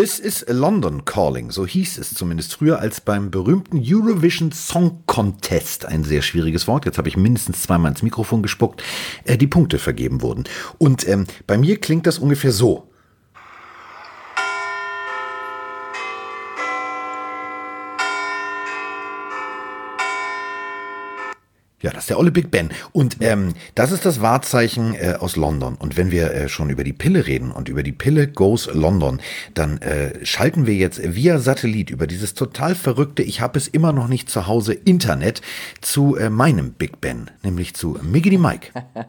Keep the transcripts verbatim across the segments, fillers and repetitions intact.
This is London Calling, so hieß es zumindest früher, als beim berühmten Eurovision Song Contest, ein sehr schwieriges Wort, jetzt habe ich mindestens zweimal ins Mikrofon gespuckt, äh, die Punkte vergeben wurden. Und ähm, bei mir klingt das ungefähr so. Ja, das ist der olle Big Ben. Und ähm, das ist das Wahrzeichen äh, aus London. Und wenn wir äh, schon über die Pille reden und über die Pille Goes London, dann äh, schalten wir jetzt via Satellit über dieses total verrückte, ich habe es immer noch nicht zu Hause, Internet zu äh, meinem Big Ben, nämlich zu Miggity Mike.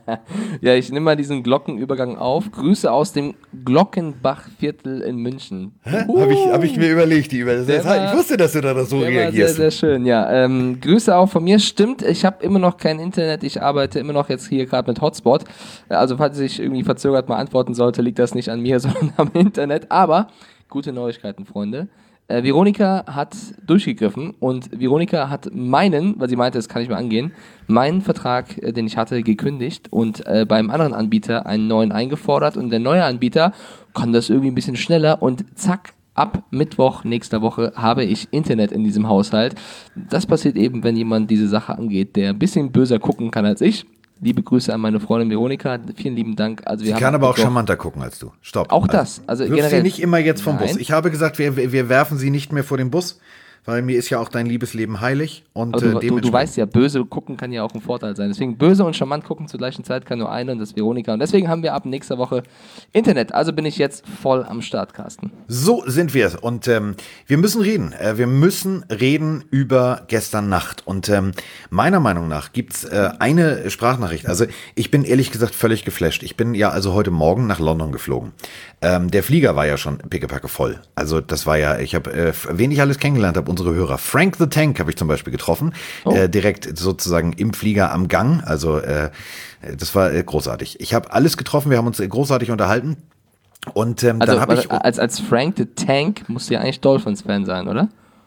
Ja, ich nehme mal diesen Glockenübergang auf. Grüße aus dem Glockenbachviertel in München. Uh, habe ich, hab ich mir überlegt. Die über das heißt, war, ich wusste, dass du da so reagierst. Sehr, sehr schön, ja. Ähm, Grüße auch von mir. Stimmt, ich habe immer noch kein Internet. Ich arbeite immer noch jetzt hier gerade mit Hotspot. Also falls ich irgendwie verzögert mal antworten sollte, liegt das nicht an mir, sondern am Internet. Aber gute Neuigkeiten, Freunde. Äh, Veronika hat durchgegriffen und Veronika hat meinen, weil sie meinte, das kann ich mir angehen, meinen Vertrag, äh, den ich hatte, gekündigt und äh, beim anderen Anbieter einen neuen eingefordert und der neue Anbieter kann das irgendwie ein bisschen schneller und zack, ab Mittwoch nächster Woche habe ich Internet in diesem Haushalt. Das passiert eben, wenn jemand diese Sache angeht, der ein bisschen böser gucken kann als ich. Liebe Grüße an meine Freundin Veronika. Vielen lieben Dank. Also wir Sie haben kann aber auch charmanter gucken als du. Stopp. Auch das. Also wirf generell. sie nicht immer jetzt vom Nein. Bus. Ich habe gesagt, wir, wir werfen sie nicht mehr vor den Bus, weil mir ist ja auch dein Liebesleben heilig. Und Aber du, äh, du, du weißt ja, böse gucken kann ja auch ein Vorteil sein. Deswegen böse und charmant gucken zur gleichen Zeit kann nur eine und das ist Veronika. Und deswegen haben wir ab nächster Woche Internet. Also bin ich jetzt voll am Start, Carsten. So sind wir. Und ähm, wir müssen reden. Äh, wir müssen reden über gestern Nacht. Und ähm, meiner Meinung nach gibt's äh, eine Sprachnachricht. Also ich bin ehrlich gesagt völlig geflasht. Ich bin ja also heute Morgen nach London geflogen. Ähm, der Flieger war ja schon pickepacke voll. Also das war ja, ich habe, äh, wen ich alles kennengelernt habe, unsere Hörer. Frank the Tank habe ich zum Beispiel getroffen. Oh. Äh, direkt sozusagen im Flieger am Gang. Also äh, das war äh, großartig. Ich habe alles getroffen, wir haben uns äh, großartig unterhalten. Und ähm, also, dann habe ich... Als, als Frank the Tank musst du ja eigentlich Dolphins-Fan sein, oder?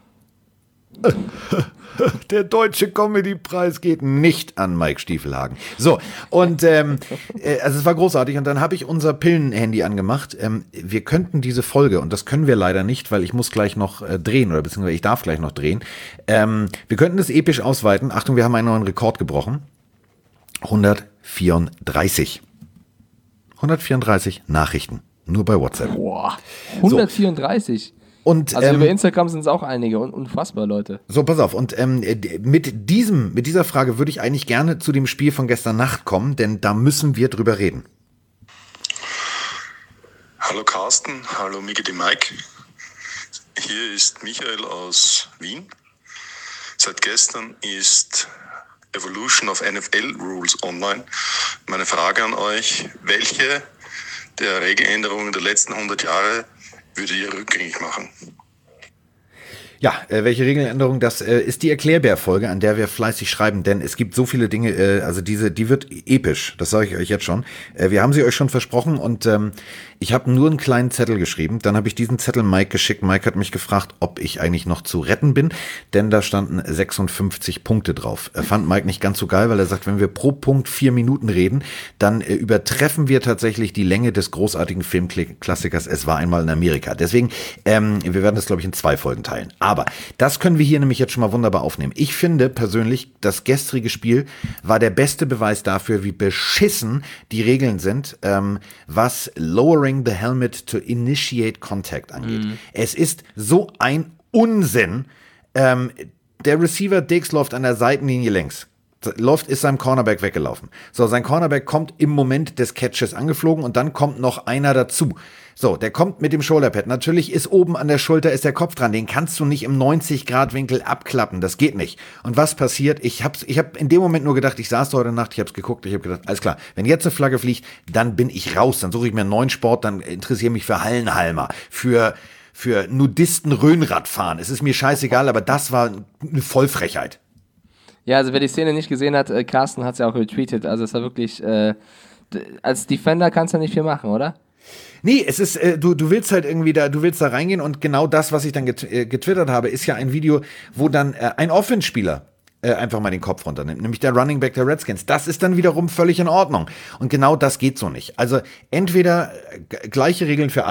Der Deutsche Comedy-Preis geht nicht an Mike Stiefelhagen. So, und ähm, äh, also es war großartig. Und dann habe ich unser Pillenhandy angemacht. Ähm, wir könnten diese Folge, und das können wir leider nicht, weil ich muss gleich noch äh, drehen, oder beziehungsweise ich darf gleich noch drehen. Ähm, wir könnten das episch ausweiten. Achtung, wir haben einen neuen Rekord gebrochen. hundertvierunddreißig. hundertvierunddreißig Nachrichten. Nur bei WhatsApp. Boah, hundertvierunddreißig. So. Und, also ähm, über Instagram sind es auch einige, unfassbar, Leute. So, pass auf, und ähm, mit diesem, mit dieser Frage würde ich eigentlich gerne zu dem Spiel von gestern Nacht kommen, denn da müssen wir drüber reden. Hallo Carsten, hallo Miggity Mike. Hier ist Michael aus Wien. Seit gestern ist Evolution of N F L Rules online. Meine Frage an euch, welche der Regeländerungen der letzten hundert Jahre würde ihr rückgängig machen? Ja, äh, welche Regeländerung? Das äh, ist die Erklärbär-Folge, an der wir fleißig schreiben, denn es gibt so viele Dinge, äh, also diese, die wird episch, das sage ich euch jetzt schon. Äh, wir haben sie euch schon versprochen und ähm, ich habe nur einen kleinen Zettel geschrieben, dann habe ich diesen Zettel Mike geschickt. Mike hat mich gefragt, ob ich eigentlich noch zu retten bin, denn da standen sechsundfünfzig Punkte drauf. Er fand Mike nicht ganz so geil, weil er sagt, wenn wir pro Punkt vier Minuten reden, dann äh, übertreffen wir tatsächlich die Länge des großartigen Filmklassikers Es war einmal in Amerika. Deswegen, ähm, wir werden das, glaube ich, in zwei Folgen teilen. Aber das können wir hier nämlich jetzt schon mal wunderbar aufnehmen. Ich finde persönlich, das gestrige Spiel war der beste Beweis dafür, wie beschissen die Regeln sind, ähm, was Lowering the Helmet to Initiate Contact angeht. Mhm. Es ist so ein Unsinn. Ähm, der Receiver Diggs läuft an der Seitenlinie längs. Läuft, ist seinem Cornerback weggelaufen. So, sein Cornerback kommt im Moment des Catches angeflogen und dann kommt noch einer dazu. So, der kommt mit dem Shoulderpad. Natürlich ist oben an der Schulter ist der Kopf dran. Den kannst du nicht im neunzig Grad Winkel abklappen. Das geht nicht. Und was passiert? Ich hab's, ich hab in dem Moment nur gedacht, ich saß da heute Nacht, ich hab's geguckt, ich hab gedacht, alles klar, wenn jetzt eine Flagge fliegt, dann bin ich raus. Dann suche ich mir einen neuen Sport, dann interessiere mich für Hallenhalmer, für, für Nudisten Rhönradfahren. Es ist mir scheißegal, aber das war eine Vollfrechheit. Ja, also wer die Szene nicht gesehen hat, äh, Carsten hat es ja auch retweetet, also es war wirklich, äh, d- als Defender kannst du nicht viel machen, oder? Nee, es ist, äh, du, du willst halt irgendwie da, du willst da reingehen und genau das, was ich dann get- äh, getwittert habe, ist ja ein Video, wo dann äh, ein Offense-Spieler äh, einfach mal den Kopf runternimmt, nämlich der Running Back der Redskins. Das ist dann wiederum völlig in Ordnung. Und genau das geht so nicht. Also entweder äh, g- gleiche Regeln für alle,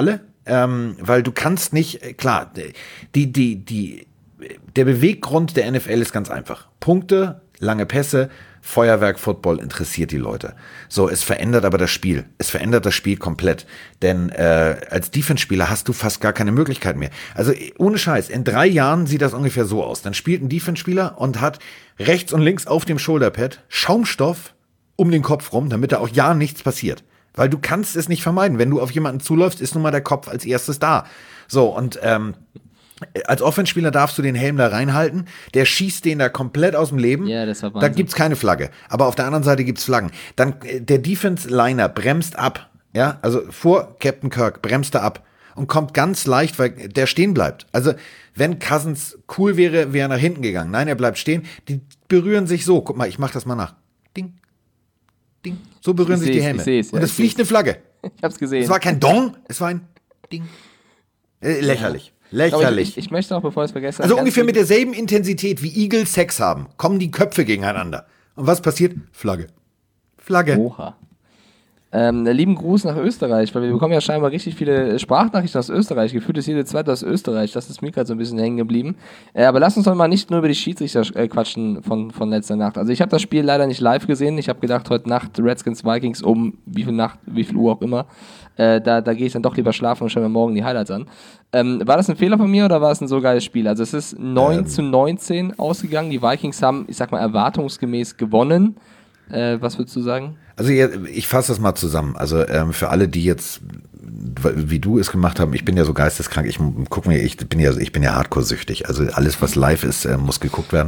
ähm, weil du kannst nicht, klar, die, die, die, der Beweggrund der N F L ist ganz einfach. Punkte, lange Pässe, Feuerwerk, Football interessiert die Leute. So, es verändert aber das Spiel. Es verändert das Spiel komplett. Denn äh, als Defense-Spieler hast du fast gar keine Möglichkeit mehr. Also ohne Scheiß, in drei Jahren sieht das ungefähr so aus. Dann spielt ein Defense-Spieler und hat rechts und links auf dem Shoulderpad Schaumstoff um den Kopf rum, damit da auch ja nichts passiert. Weil du kannst es nicht vermeiden. Wenn du auf jemanden zuläufst, ist nun mal der Kopf als erstes da. So, und ähm, als Offenspieler darfst du den Helm da reinhalten, der schießt den da komplett aus dem Leben. Ja, das war Wahnsinn. Da gibt's keine Flagge. Aber auf der anderen Seite gibt's Flaggen. Dann äh, der Defense-Liner bremst ab. Ja, also vor Captain Kirk bremst er ab und kommt ganz leicht, weil der stehen bleibt. Also wenn Cousins cool wäre, wäre er nach hinten gegangen. Nein, er bleibt stehen. Die berühren sich so. Guck mal, ich mach das mal nach. Ding, ding. So berühren Ich sich die seh's, Helme. ich seh's, ja, und es ich fliegt seh's. eine Flagge. Ich hab's gesehen. Es war kein Dong, es war ein Ding. Äh, lächerlich. Aber Lächerlich. Ich, ich, ich möchte auch, bevor ich es vergesse. Also ganz ungefähr wichtig- mit derselben Intensität wie Eagles Sex haben, kommen die Köpfe gegeneinander. Und was passiert? Flagge. Flagge. Oha. Ähm, lieben Gruß nach Österreich, weil wir bekommen ja scheinbar richtig viele Sprachnachrichten aus Österreich. Gefühlt ist jede zweite aus Österreich. Das ist mir gerade so ein bisschen hängen geblieben. Äh, aber lass uns doch mal nicht nur über die Schiedsrichter äh, quatschen von, von letzter Nacht. Also ich habe das Spiel leider nicht live gesehen. Ich habe gedacht, heute Nacht Redskins Vikings um wie viel Nacht, wie viel Uhr auch immer. Äh, da da gehe ich dann doch lieber schlafen und schaue mir morgen die Highlights an. Ähm, war das ein Fehler von mir oder war es ein so geiles Spiel? Also es ist neun Ähm. zu neunzehn ausgegangen. Die Vikings haben, ich sag mal, erwartungsgemäß gewonnen. Äh, was würdest du sagen? Also ich fasse das mal zusammen. Also ähm, für alle, die jetzt, wie du es gemacht haben, ich bin ja so geisteskrank, ich gucke mir, ich bin ja, ich bin ja hardcore-süchtig. Also alles, was live ist, äh, muss geguckt werden.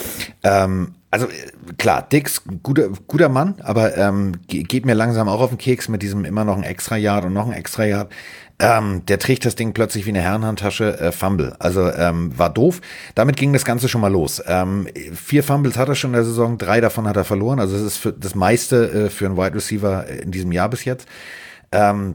Ähm, also klar, Dix, guter, guter Mann, aber ähm, geht mir langsam auch auf den Keks mit diesem immer noch ein Extra-Yard und noch ein Extra-Yard. Ähm, der trägt das Ding plötzlich wie eine Herrenhandtasche, äh, Fumble. Also ähm, war doof. Damit ging das Ganze schon mal los. Ähm, vier Fumbles hat er schon in der Saison, drei davon hat er verloren. Also das ist für das meiste äh, für einen Wide Receiver in diesem Jahr bis jetzt. Ähm,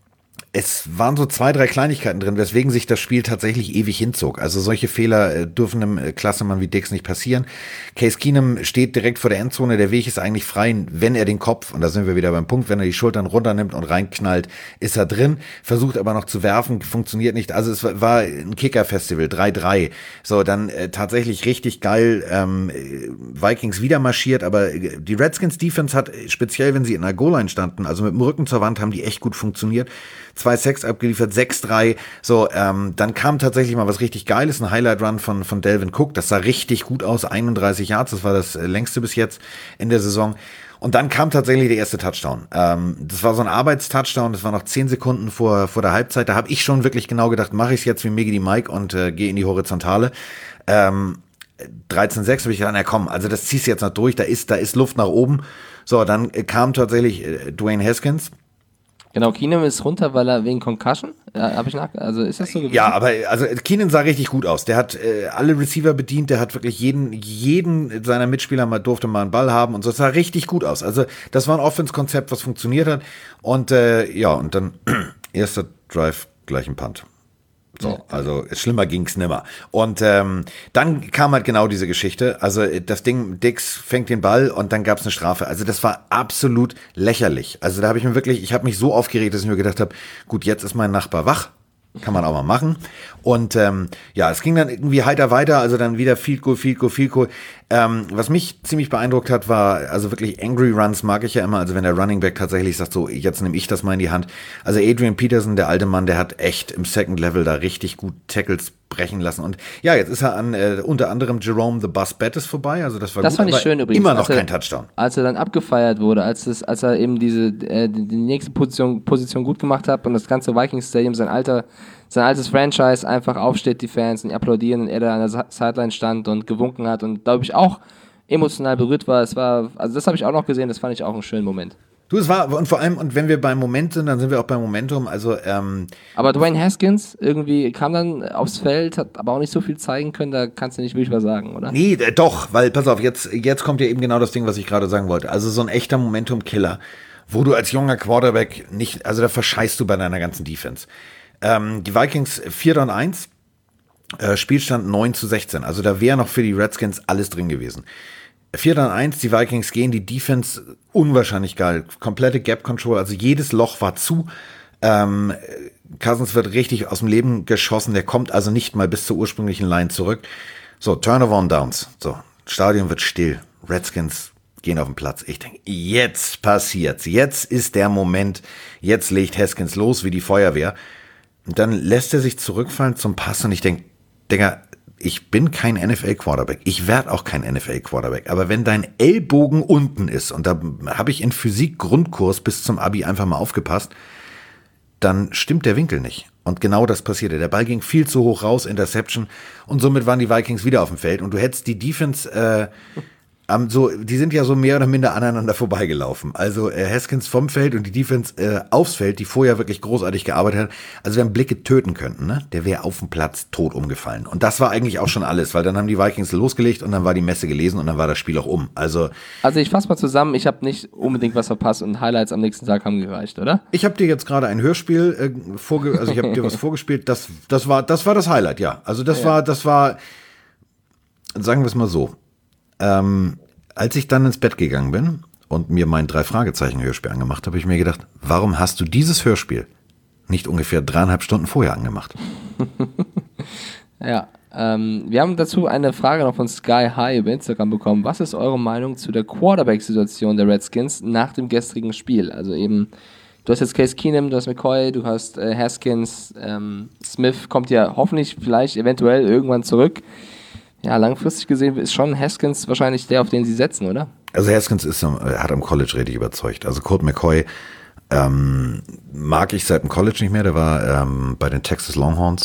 Es waren so zwei, drei Kleinigkeiten drin, weswegen sich das Spiel tatsächlich ewig hinzog. Also solche Fehler äh, dürfen einem äh, Klassemann wie Dix nicht passieren. Case Keenum steht direkt vor der Endzone, der Weg ist eigentlich frei, wenn er den Kopf, und da sind wir wieder beim Punkt, wenn er die Schultern runternimmt und reinknallt, ist er drin, versucht aber noch zu werfen, funktioniert nicht. Also es war, war ein Kicker-Festival, drei drei. So, dann äh, tatsächlich richtig geil, ähm, Vikings wieder marschiert, aber äh, die Redskins-Defense hat, speziell wenn sie in der Goal-Line standen, also mit dem Rücken zur Wand, haben die echt gut funktioniert. Zwei Sacks abgeliefert, sechs drei. So, ähm, dann kam tatsächlich mal was richtig Geiles, ein Highlight-Run von, von Delvin Cook. Das sah richtig gut aus, einunddreißig Yards, das war das äh, längste bis jetzt in der Saison. Und dann kam tatsächlich der erste Touchdown. Ähm, das war so ein Arbeitstouchdown, das war noch zehn Sekunden vor, vor der Halbzeit. Da habe ich schon wirklich genau gedacht, mache ich es jetzt wie Miggy Mike und äh, gehe in die Horizontale. Ähm, dreizehn sechs habe ich gedacht, na komm, also das ziehst du jetzt noch durch, da ist, da ist Luft nach oben. So, dann äh, kam tatsächlich äh, Dwayne Haskins. Genau, Keenum ist runter, weil er wegen Concussion, ja, habe ich nach, also ist das so gewesen? Ja, aber also Keenan sah richtig gut aus. Der hat äh, alle Receiver bedient, der hat wirklich jeden jeden seiner Mitspieler mal durfte mal einen Ball haben und so. Das sah richtig gut aus. Also das war ein Offense-Konzept, was funktioniert hat. Und äh, ja, und dann erster Drive gleich ein Punt. So, Ja. also schlimmer ging's nimmer. Und ähm, dann kam halt genau diese Geschichte. Also das Ding, Dix fängt den Ball und dann gab's eine Strafe. Also das war absolut lächerlich. Also da habe ich mir wirklich, ich habe mich so aufgeregt, dass ich mir gedacht habe, gut, jetzt ist mein Nachbar wach. Kann man auch mal machen. Und ähm, ja, es ging dann irgendwie heiter weiter, also dann wieder Field Goal, Field Goal, Field Goal. Ähm, was mich ziemlich beeindruckt hat, war, also wirklich Angry Runs mag ich ja immer, also wenn der Running Back tatsächlich sagt, so, jetzt nehme ich das mal in die Hand. Also Adrian Peterson, der alte Mann, der hat echt im Second Level da richtig gut Tackles brechen lassen. Und ja, jetzt ist er an äh, unter anderem Jerome the Bus Bettis vorbei, also das war Das gut, fand ich aber schön übrigens. immer noch als er, kein Touchdown. Als er dann abgefeiert wurde, als, es, als er eben diese äh, die, die nächste Position, Position gut gemacht hat und das ganze Vikings Stadium, sein alter, sein altes Franchise einfach aufsteht, die Fans und die applaudieren und er da an der Sa- Sideline stand und gewunken hat und glaube ich auch emotional berührt war. Es war, also das habe ich auch noch gesehen, das fand ich auch einen schönen Moment. Du, es war, und vor allem, und wenn wir beim Moment sind, dann sind wir auch beim Momentum, also ähm, Aber Dwayne Haskins irgendwie kam dann aufs Feld, hat aber auch nicht so viel zeigen können, da kannst du nicht wirklich was sagen, oder? Nee, äh, doch, weil, pass auf, jetzt, jetzt kommt ja eben genau das Ding, was ich gerade sagen wollte. Also so ein echter Momentum-Killer, wo du als junger Quarterback nicht, also da verscheißt du bei deiner ganzen Defense. Ähm, die Vikings vier und eins, äh, Spielstand neun zu sechzehn, also da wäre noch für die Redskins alles drin gewesen. vier und eins, die Vikings gehen, die Defense unwahrscheinlich geil, komplette Gap-Control, also jedes Loch war zu. Ähm, Cousins wird richtig aus dem Leben geschossen. Der kommt also nicht mal bis zur ursprünglichen Line zurück. So, Turnover on Downs. So, Stadion wird still. Redskins gehen auf den Platz. Ich denke, jetzt passiert's. Jetzt ist der Moment. Jetzt legt Haskins los wie die Feuerwehr. Und dann lässt er sich zurückfallen zum Pass und ich denke, Digga, ich bin kein N F L-Quarterback. Ich werde auch kein N F L-Quarterback. Aber wenn dein Ellbogen unten ist, und da habe ich in Physik-Grundkurs bis zum Abi einfach mal aufgepasst, dann stimmt der Winkel nicht. Und genau das passierte. Der Ball ging viel zu hoch raus, Interception. Und somit waren die Vikings wieder auf dem Feld. Und du hättest die Defense... Äh, Um, so, die sind ja so mehr oder minder aneinander vorbeigelaufen. Also äh, Haskins vom Feld und die Defense äh, aufs Feld, die vorher wirklich großartig gearbeitet hat. Also wenn Blicke töten könnten, ne, der wäre auf dem Platz tot umgefallen. Und das war eigentlich auch schon alles, weil dann haben die Vikings losgelegt und dann war die Messe gelesen und dann war das Spiel auch um. Also, also ich fasse mal zusammen, ich habe nicht unbedingt was verpasst und Highlights am nächsten Tag haben gereicht, oder? Ich habe dir jetzt gerade ein Hörspiel äh, vorge, also ich habe dir was vorgespielt. Das, das war, das war das Highlight, ja. Also das ja. war, das war, sagen wir es mal so. Ähm, als ich dann ins Bett gegangen bin und mir mein Drei-Fragezeichen-Hörspiel angemacht habe, habe ich mir gedacht, warum hast du dieses Hörspiel nicht ungefähr dreieinhalb Stunden vorher angemacht? Ja, ähm, wir haben dazu eine Frage noch von Sky High über Instagram bekommen. Was ist eure Meinung zu der Quarterback-Situation der Redskins nach dem gestrigen Spiel? Also eben, du hast jetzt Case Keenum, du hast McCoy, du hast äh, Haskins, ähm, Smith kommt ja hoffentlich vielleicht eventuell irgendwann zurück. Ja, langfristig gesehen ist schon Haskins wahrscheinlich der, auf den sie setzen, oder? Also Haskins ist, hat am College richtig überzeugt. Also Colt McCoy ähm, mag ich seit dem College nicht mehr. Der war ähm, bei den Texas Longhorns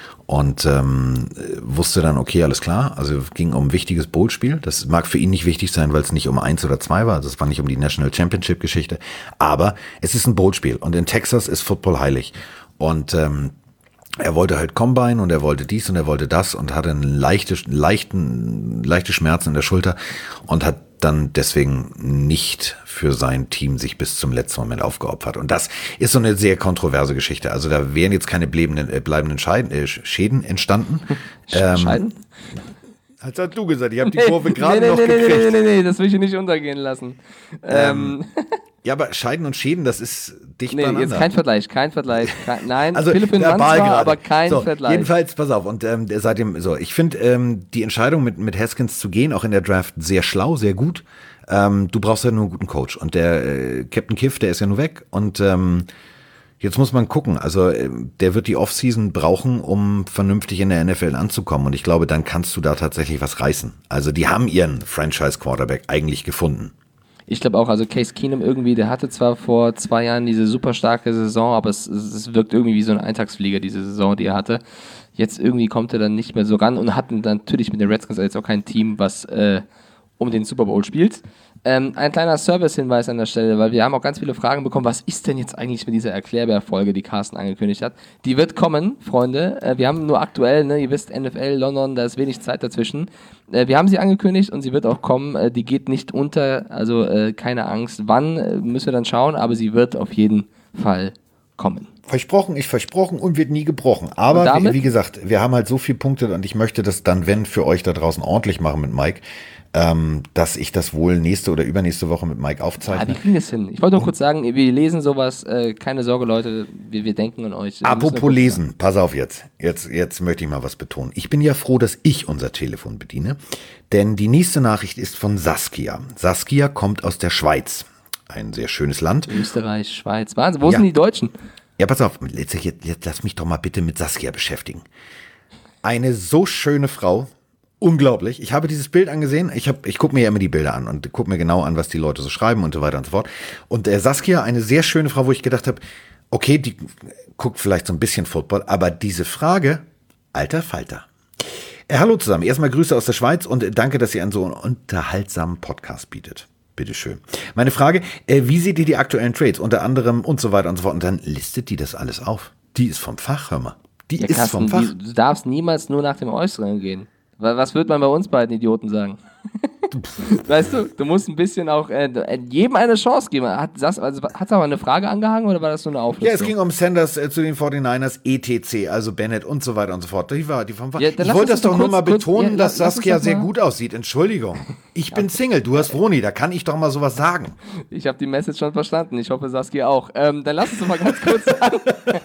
und ähm, wusste dann, okay, alles klar. Also ging um ein wichtiges Bowl-Spiel. Das mag für ihn nicht wichtig sein, weil es nicht um eins oder zwei war. Also es war nicht um die National Championship-Geschichte. Aber es ist ein Bowl-Spiel und in Texas ist Football heilig. Und ähm, er wollte halt Combine und er wollte dies und er wollte das und hatte einen leichte, leichten, leichte Schmerzen in der Schulter und hat dann deswegen nicht für sein Team sich bis zum letzten Moment aufgeopfert. Und das ist so eine sehr kontroverse Geschichte. Also da wären jetzt keine bleibenden, äh, bleibenden Scheiden, äh, Schäden entstanden. Scheiden? Ähm, das hast du gesagt, ich habe die Kurve gerade nee, nee, noch nee, gekriegt. Nee, nee, nee, nee, das will ich nicht untergehen lassen. Ähm. Ja, aber Scheiden und Schäden, das ist dicht nee, beieinander. Jetzt kein Vergleich, kein Vergleich. Kein, nein, also, Philipp Mann zwar, aber kein so, Vergleich. Jedenfalls, pass auf, und ähm, seitdem, so, ich finde ähm, die Entscheidung mit, mit Haskins zu gehen, auch in der Draft, sehr schlau, sehr gut. Ähm, du brauchst ja nur einen guten Coach. Und der äh, Captain Kiff, der ist ja nur weg. Und ähm, jetzt muss man gucken. Also äh, der wird die Offseason brauchen, um vernünftig in der N F L anzukommen. Und ich glaube, dann kannst du da tatsächlich was reißen. Also die haben ihren Franchise-Quarterback eigentlich gefunden. Ich glaube auch, also Case Keenum irgendwie, der hatte zwar vor zwei Jahren diese super starke Saison, aber es, es wirkt irgendwie wie so ein Eintagsflieger, diese Saison, die er hatte. Jetzt irgendwie kommt er dann nicht mehr so ran und hat natürlich mit den Redskins jetzt auch kein Team, was äh, um den Super Bowl spielt. Ähm, ein kleiner Service-Hinweis an der Stelle, weil wir haben auch ganz viele Fragen bekommen, was ist denn jetzt eigentlich mit dieser Erklärbär-Folge, die Carsten angekündigt hat. Die wird kommen, Freunde. Äh, wir haben nur aktuell, ne, ihr wisst, N F L, London, da ist wenig Zeit dazwischen. Äh, wir haben sie angekündigt und sie wird auch kommen. Äh, die geht nicht unter, also äh, keine Angst. Wann, äh, müssen wir dann schauen, aber sie wird auf jeden Fall kommen. Versprochen ist versprochen und wird nie gebrochen. Aber wie, wie gesagt, wir haben halt so viele Punkte und ich möchte das dann, wenn, für euch da draußen ordentlich machen mit Mike, ähm, dass ich das wohl nächste oder übernächste Woche mit Mike aufzeichne. Ah, wir kriegen es hin. Ich wollte nur kurz sagen, wir lesen sowas, äh, keine Sorge, Leute, wir, wir denken an euch. Apropos lesen, pass auf jetzt. jetzt. Jetzt möchte ich mal was betonen. Ich bin ja froh, dass ich unser Telefon bediene, denn die nächste Nachricht ist von Saskia. Saskia kommt aus der Schweiz. Ein sehr schönes Land. Österreich, Schweiz. Wahnsinn, wo ja. sind die Deutschen? Ja, pass auf, jetzt, jetzt, jetzt lass mich doch mal bitte mit Saskia beschäftigen. Eine so schöne Frau, unglaublich. Ich habe dieses Bild angesehen, ich, hab, ich gucke mir ja immer die Bilder an und gucke mir genau an, was die Leute so schreiben und so weiter und so fort. Und äh, Saskia, eine sehr schöne Frau, wo ich gedacht habe, okay, die guckt vielleicht so ein bisschen Football, aber diese Frage, alter Falter. Äh, hallo zusammen, erstmal Grüße aus der Schweiz und äh, danke, dass ihr einen so unterhaltsamen Podcast bietet. Bitteschön. Meine Frage, äh, wie seht ihr die aktuellen Trades, unter anderem und so weiter und so fort? Und dann listet die das alles auf. Die ist vom Fach, hör mal. Die Ja, ist Carsten, vom Fach. Die, du darfst niemals nur nach dem Äußeren gehen. Was wird man bei uns beiden Idioten sagen? Weißt du, du musst ein bisschen auch äh, jedem eine Chance geben. Hat es also, aber eine Frage angehangen oder war das nur eine Auflistung? Ja, es ging um Sanders äh, zu den forty-niners, et cetera, also Bennett und so weiter und so fort. Die war, die vom, ja, ich wollte das doch kurz, nur mal kurz, betonen, ja, dass lass, Saskia lass sehr gut aussieht. Entschuldigung. Ich bin Single, du hast Vroni, da kann ich doch mal sowas sagen. Ich habe die Message schon verstanden. Ich hoffe, Saskia auch. Ähm, dann lass uns doch mal ganz kurz sagen.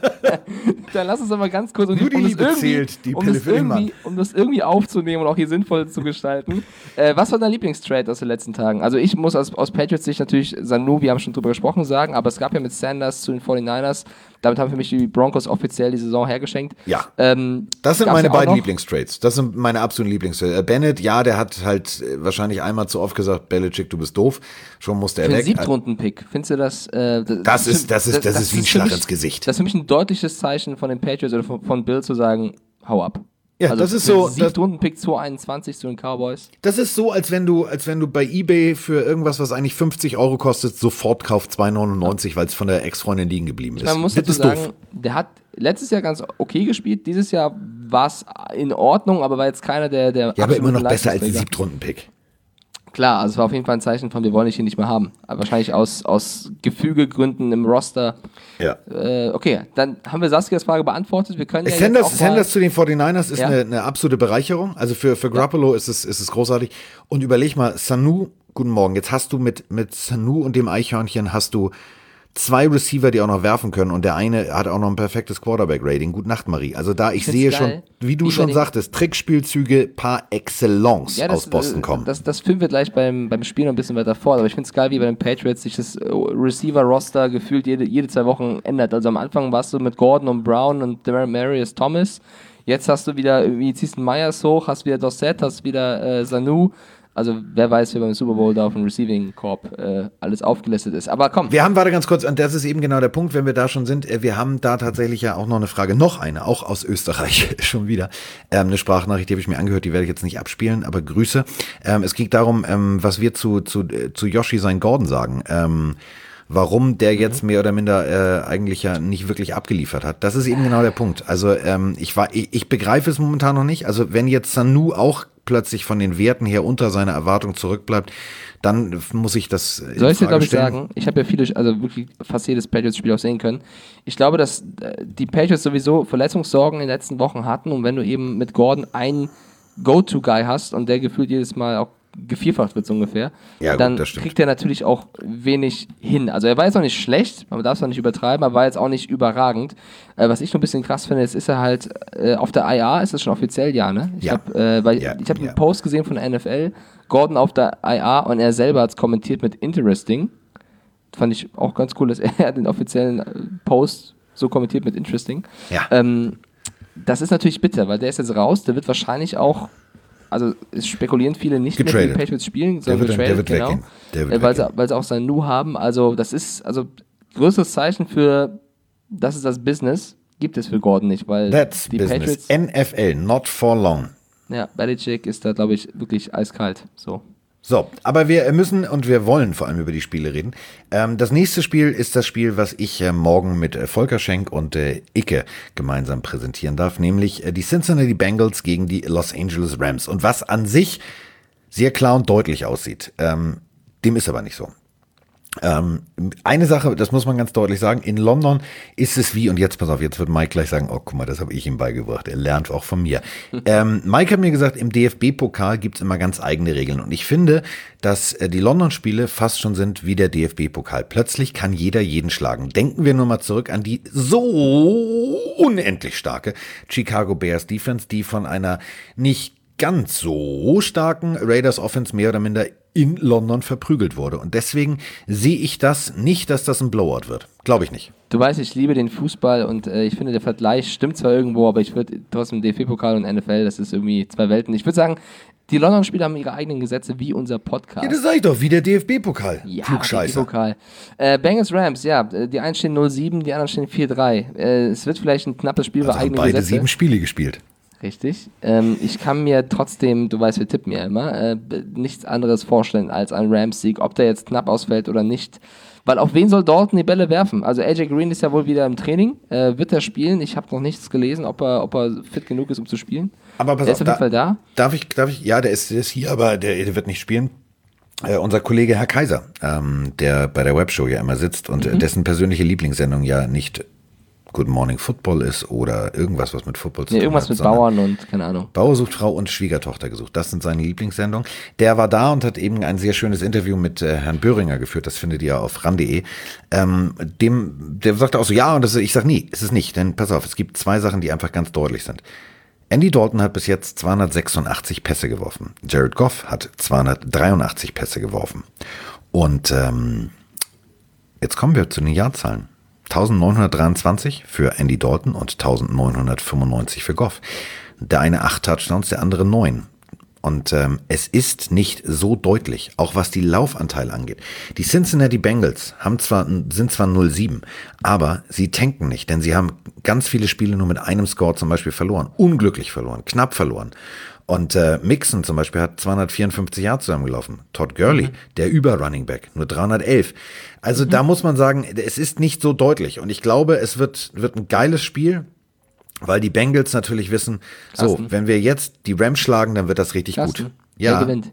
Dann lass uns doch mal ganz kurz, um, Nur die um, Liebe das, irgendwie, zählt, die um, Pille das, für den Mann. irgendwie, um das irgendwie aufzunehmen und auch hier sinnvoll zu gestalten. Äh, was war dein Lieblingstrade aus den letzten Tagen? Also ich muss aus, aus Patriots-Sicht natürlich Sanu, wir haben schon drüber gesprochen, sagen, aber es gab ja mit Sanders zu den forty-niners, damit haben für mich die Broncos offiziell die Saison hergeschenkt. Ja, ähm, das sind meine ja beiden noch? Lieblingstrades. Das sind meine absoluten Lieblingstrades. Äh, Bennett, ja, der hat halt äh, wahrscheinlich einmal zu oft gesagt, Belichick, du bist doof. Schon musste er Für weg. einen Siebtrunden-Pick, findest du das? Äh, das, Das ist, das ist, das, das ist wie ein Schlag mich, ins Gesicht. Das ist für mich ein deutliches Zeichen von den Patriots oder von, von Bill zu sagen, hau ab. Ja, also das ist so. Siebtrunden-Pick zwanzig einundzwanzig zu den Cowboys. Das ist so, als wenn du, als wenn du bei eBay für irgendwas, was eigentlich fünfzig Euro kostet, sofort kauft zwei neunundneunzig, weil es von der Ex-Freundin liegen geblieben ist. Man muss dazu sagen, der hat letztes Jahr ganz okay gespielt, dieses Jahr war es in Ordnung, aber war jetzt keiner der der Ja, aber immer noch besser als ein Leistungsträger. Siebtrunden-Pick. Klar, also es war auf jeden Fall ein Zeichen von, wir wollen dich hier nicht mehr haben. Aber wahrscheinlich aus, aus Gefügegründen im Roster. Ja. Äh, okay, dann haben wir Saskias Frage beantwortet. Wir können ja Sanders, jetzt auch mal Sanders zu den forty-niners ist Ja. eine, eine absolute Bereicherung. Also für, für Garoppolo ist es, ist es großartig. Und überleg mal, Sanu, guten Morgen, jetzt hast du mit, mit Sanu und dem Eichhörnchen hast du zwei Receiver, die auch noch werfen können und der eine hat auch noch ein perfektes Quarterback-Rating. Gute Nacht, Marie. Also da, ich, Ich sehe find's schon, geil, wie du wie schon bei den- sagtest, Trickspielzüge par excellence Ja, das, aus Boston äh, kommen. Das, das filmen wir gleich beim, beim Spiel noch ein bisschen weiter vor. Aber ich finde es geil, wie bei den Patriots sich das äh, Receiver-Roster gefühlt jede, jede zwei Wochen ändert. Also am Anfang warst du mit Gordon und Brown und Demarius Thomas. Jetzt hast du wieder, irgendwie ziehst du Myers hoch, hast wieder Dossett, hast wieder äh, Sanu. Also wer weiß, wer beim Super Bowl da auf dem Receiving Corp äh, alles aufgelistet ist. Aber komm. Wir haben, warte ganz kurz, und das ist eben genau der Punkt, wenn wir da schon sind, äh, wir haben da tatsächlich ja auch noch eine Frage, noch eine, auch aus Österreich, schon wieder, ähm, eine Sprachnachricht, die habe ich mir angehört, die werde ich jetzt nicht abspielen, aber Grüße. Ähm, es ging darum, ähm, was wir zu, zu, äh, zu Yoshi sein Gordon sagen, ähm, warum der jetzt mehr oder minder äh, eigentlich ja nicht wirklich abgeliefert hat. Das ist eben genau der Punkt. Also ähm, ich, war, ich, ich begreife es momentan noch nicht, also wenn jetzt Sanu auch plötzlich von den Werten her unter seiner Erwartung zurückbleibt, dann muss ich das Soll ich dir, glaube ich, sagen, ich habe ja viele, also wirklich fast jedes Patriots-Spiel auch sehen können. Ich glaube, dass äh, die Patriots sowieso Verletzungssorgen in den letzten Wochen hatten und wenn du eben mit Gordon einen Go-To-Guy hast und der gefühlt jedes Mal auch gevierfacht wird so ungefähr, Ja, gut, dann das stimmt. kriegt er natürlich auch wenig hin. Also er war jetzt auch nicht schlecht, man darf es auch nicht übertreiben, aber war jetzt auch nicht überragend. Äh, was ich nur ein bisschen krass finde, jetzt ist er halt äh, auf der I R, ist das schon offiziell, ja, ne? Ich Ja. habe äh, weil Ja, ich habe ja. einen Post gesehen von der N F L, Gordon auf der I R und er selber hat es kommentiert mit Interesting. Fand ich auch ganz cool, dass er den offiziellen äh, Post so kommentiert mit Interesting. Ja. Ähm, das ist natürlich bitter, weil der ist jetzt raus, der wird wahrscheinlich auch, also es spekulieren viele nicht mehr für Getradet. die Patriots spielen, Der sondern wird, dann- der getradet, wird genau. weggehen. Der wird Äh, weil, sie, weggehen. weil sie auch sein Nu haben. Also das ist, also größeres Zeichen für, das ist das Business, gibt es für Gordon nicht, weil That's die business. Patriots, N F L, not for long. ja, Belichick ist da, glaube ich, wirklich eiskalt. So. So, aber wir müssen und wir wollen vor allem über die Spiele reden. Ähm, das nächste Spiel ist das Spiel, was ich äh, morgen mit äh, Volker Schenk und äh, Icke gemeinsam präsentieren darf, nämlich äh, die Cincinnati Bengals gegen die Los Angeles Rams. Und was an sich sehr klar und deutlich aussieht, ähm, dem ist aber nicht so. Ähm, eine Sache, das muss man ganz deutlich sagen, in London ist es wie, und jetzt pass auf, jetzt wird Mike gleich sagen, oh guck mal, das habe ich ihm beigebracht, er lernt auch von mir. ähm, Mike hat mir gesagt, im D F B-Pokal gibt es immer ganz eigene Regeln und ich finde, dass äh, die London-Spiele fast schon sind wie der D F B-Pokal. Plötzlich kann jeder jeden schlagen. Denken wir nur mal zurück an die so unendlich starke Chicago Bears Defense, die von einer nicht ganz so starken Raiders Offense mehr oder minder in London verprügelt wurde. Und deswegen sehe ich das nicht, dass das ein Blowout wird. Glaube ich nicht. Du weißt, ich liebe den Fußball und äh, ich finde, der Vergleich stimmt zwar irgendwo, aber ich würde trotzdem D F B-Pokal und N F L, das ist irgendwie zwei Welten. Ich würde sagen, die London-Spieler haben ihre eigenen Gesetze, wie unser Podcast. Ja, das sag ich doch, wie der D F B-Pokal. Ja, Klugscheißer. D F B-Pokal. Äh, Bengals Rams, ja, die einen stehen null sieben, die anderen stehen vier drei. Äh, es wird vielleicht ein knappes Spiel Also bei haben eigenen beide Gesetze. sieben Spiele gespielt. Richtig. Ähm, ich kann mir trotzdem, du weißt, wir tippen ja immer, äh, nichts anderes vorstellen als einen Rams-Sieg, ob der jetzt knapp ausfällt oder nicht. Weil auf wen soll Dalton die Bälle werfen? Also A J Green ist ja wohl wieder im Training. Äh, wird er spielen? Ich habe noch nichts gelesen, ob er, ob er fit genug ist, um zu spielen. Aber pass der auf, ist auf jeden Fall da. Darf ich, darf ich, ja, der ist, der ist hier, aber der, der wird nicht spielen. Äh, unser Kollege Herr Kaiser, ähm, der bei der Webshow ja immer sitzt und mhm. dessen persönliche Lieblingssendung ja nicht Good Morning Football ist oder irgendwas, was mit Football zu nee, tun irgendwas hat. Irgendwas mit Bauern und keine Ahnung. Bauer sucht Frau und Schwiegertochter gesucht. Das sind seine Lieblingssendungen. Der war da und hat eben ein sehr schönes Interview mit äh, Herrn Böhringer geführt. Das findet ihr auf ran punkt de. Ähm, dem, der sagte auch so, ja, und das, ich sag nie, ist es nicht. Denn pass auf, es gibt zwei Sachen, die einfach ganz deutlich sind. Andy Dalton hat bis jetzt zweihundertsechsundachtzig Pässe geworfen. Jared Goff hat zweihundertdreiundachtzig Pässe geworfen. Und ähm, jetzt kommen wir zu den Jahrzahlen. neunzehnhundertdreiundzwanzig für Andy Dalton und neunzehnhundertfünfundneunzig für Goff. Der eine acht Touchdowns, der andere neun. Und ähm, es ist nicht so deutlich, auch was die Laufanteile angeht. Die Cincinnati Bengals haben zwar, sind zwar null sieben, aber sie tanken nicht, denn sie haben ganz viele Spiele nur mit einem Score zum Beispiel verloren. Unglücklich verloren, knapp verloren. Und äh, Mixon zum Beispiel hat zweihundertvierundfünfzig Yards zusammengelaufen. Todd Gurley, mhm. der Über-Running Back, nur dreihundertelf. Also mhm. da muss man sagen, es ist nicht so deutlich. Und ich glaube, es wird, wird ein geiles Spiel, weil die Bengals natürlich wissen, Carsten. so, wenn wir jetzt die Rams schlagen, dann wird das richtig Carsten. gut. Ja. Wer gewinnt?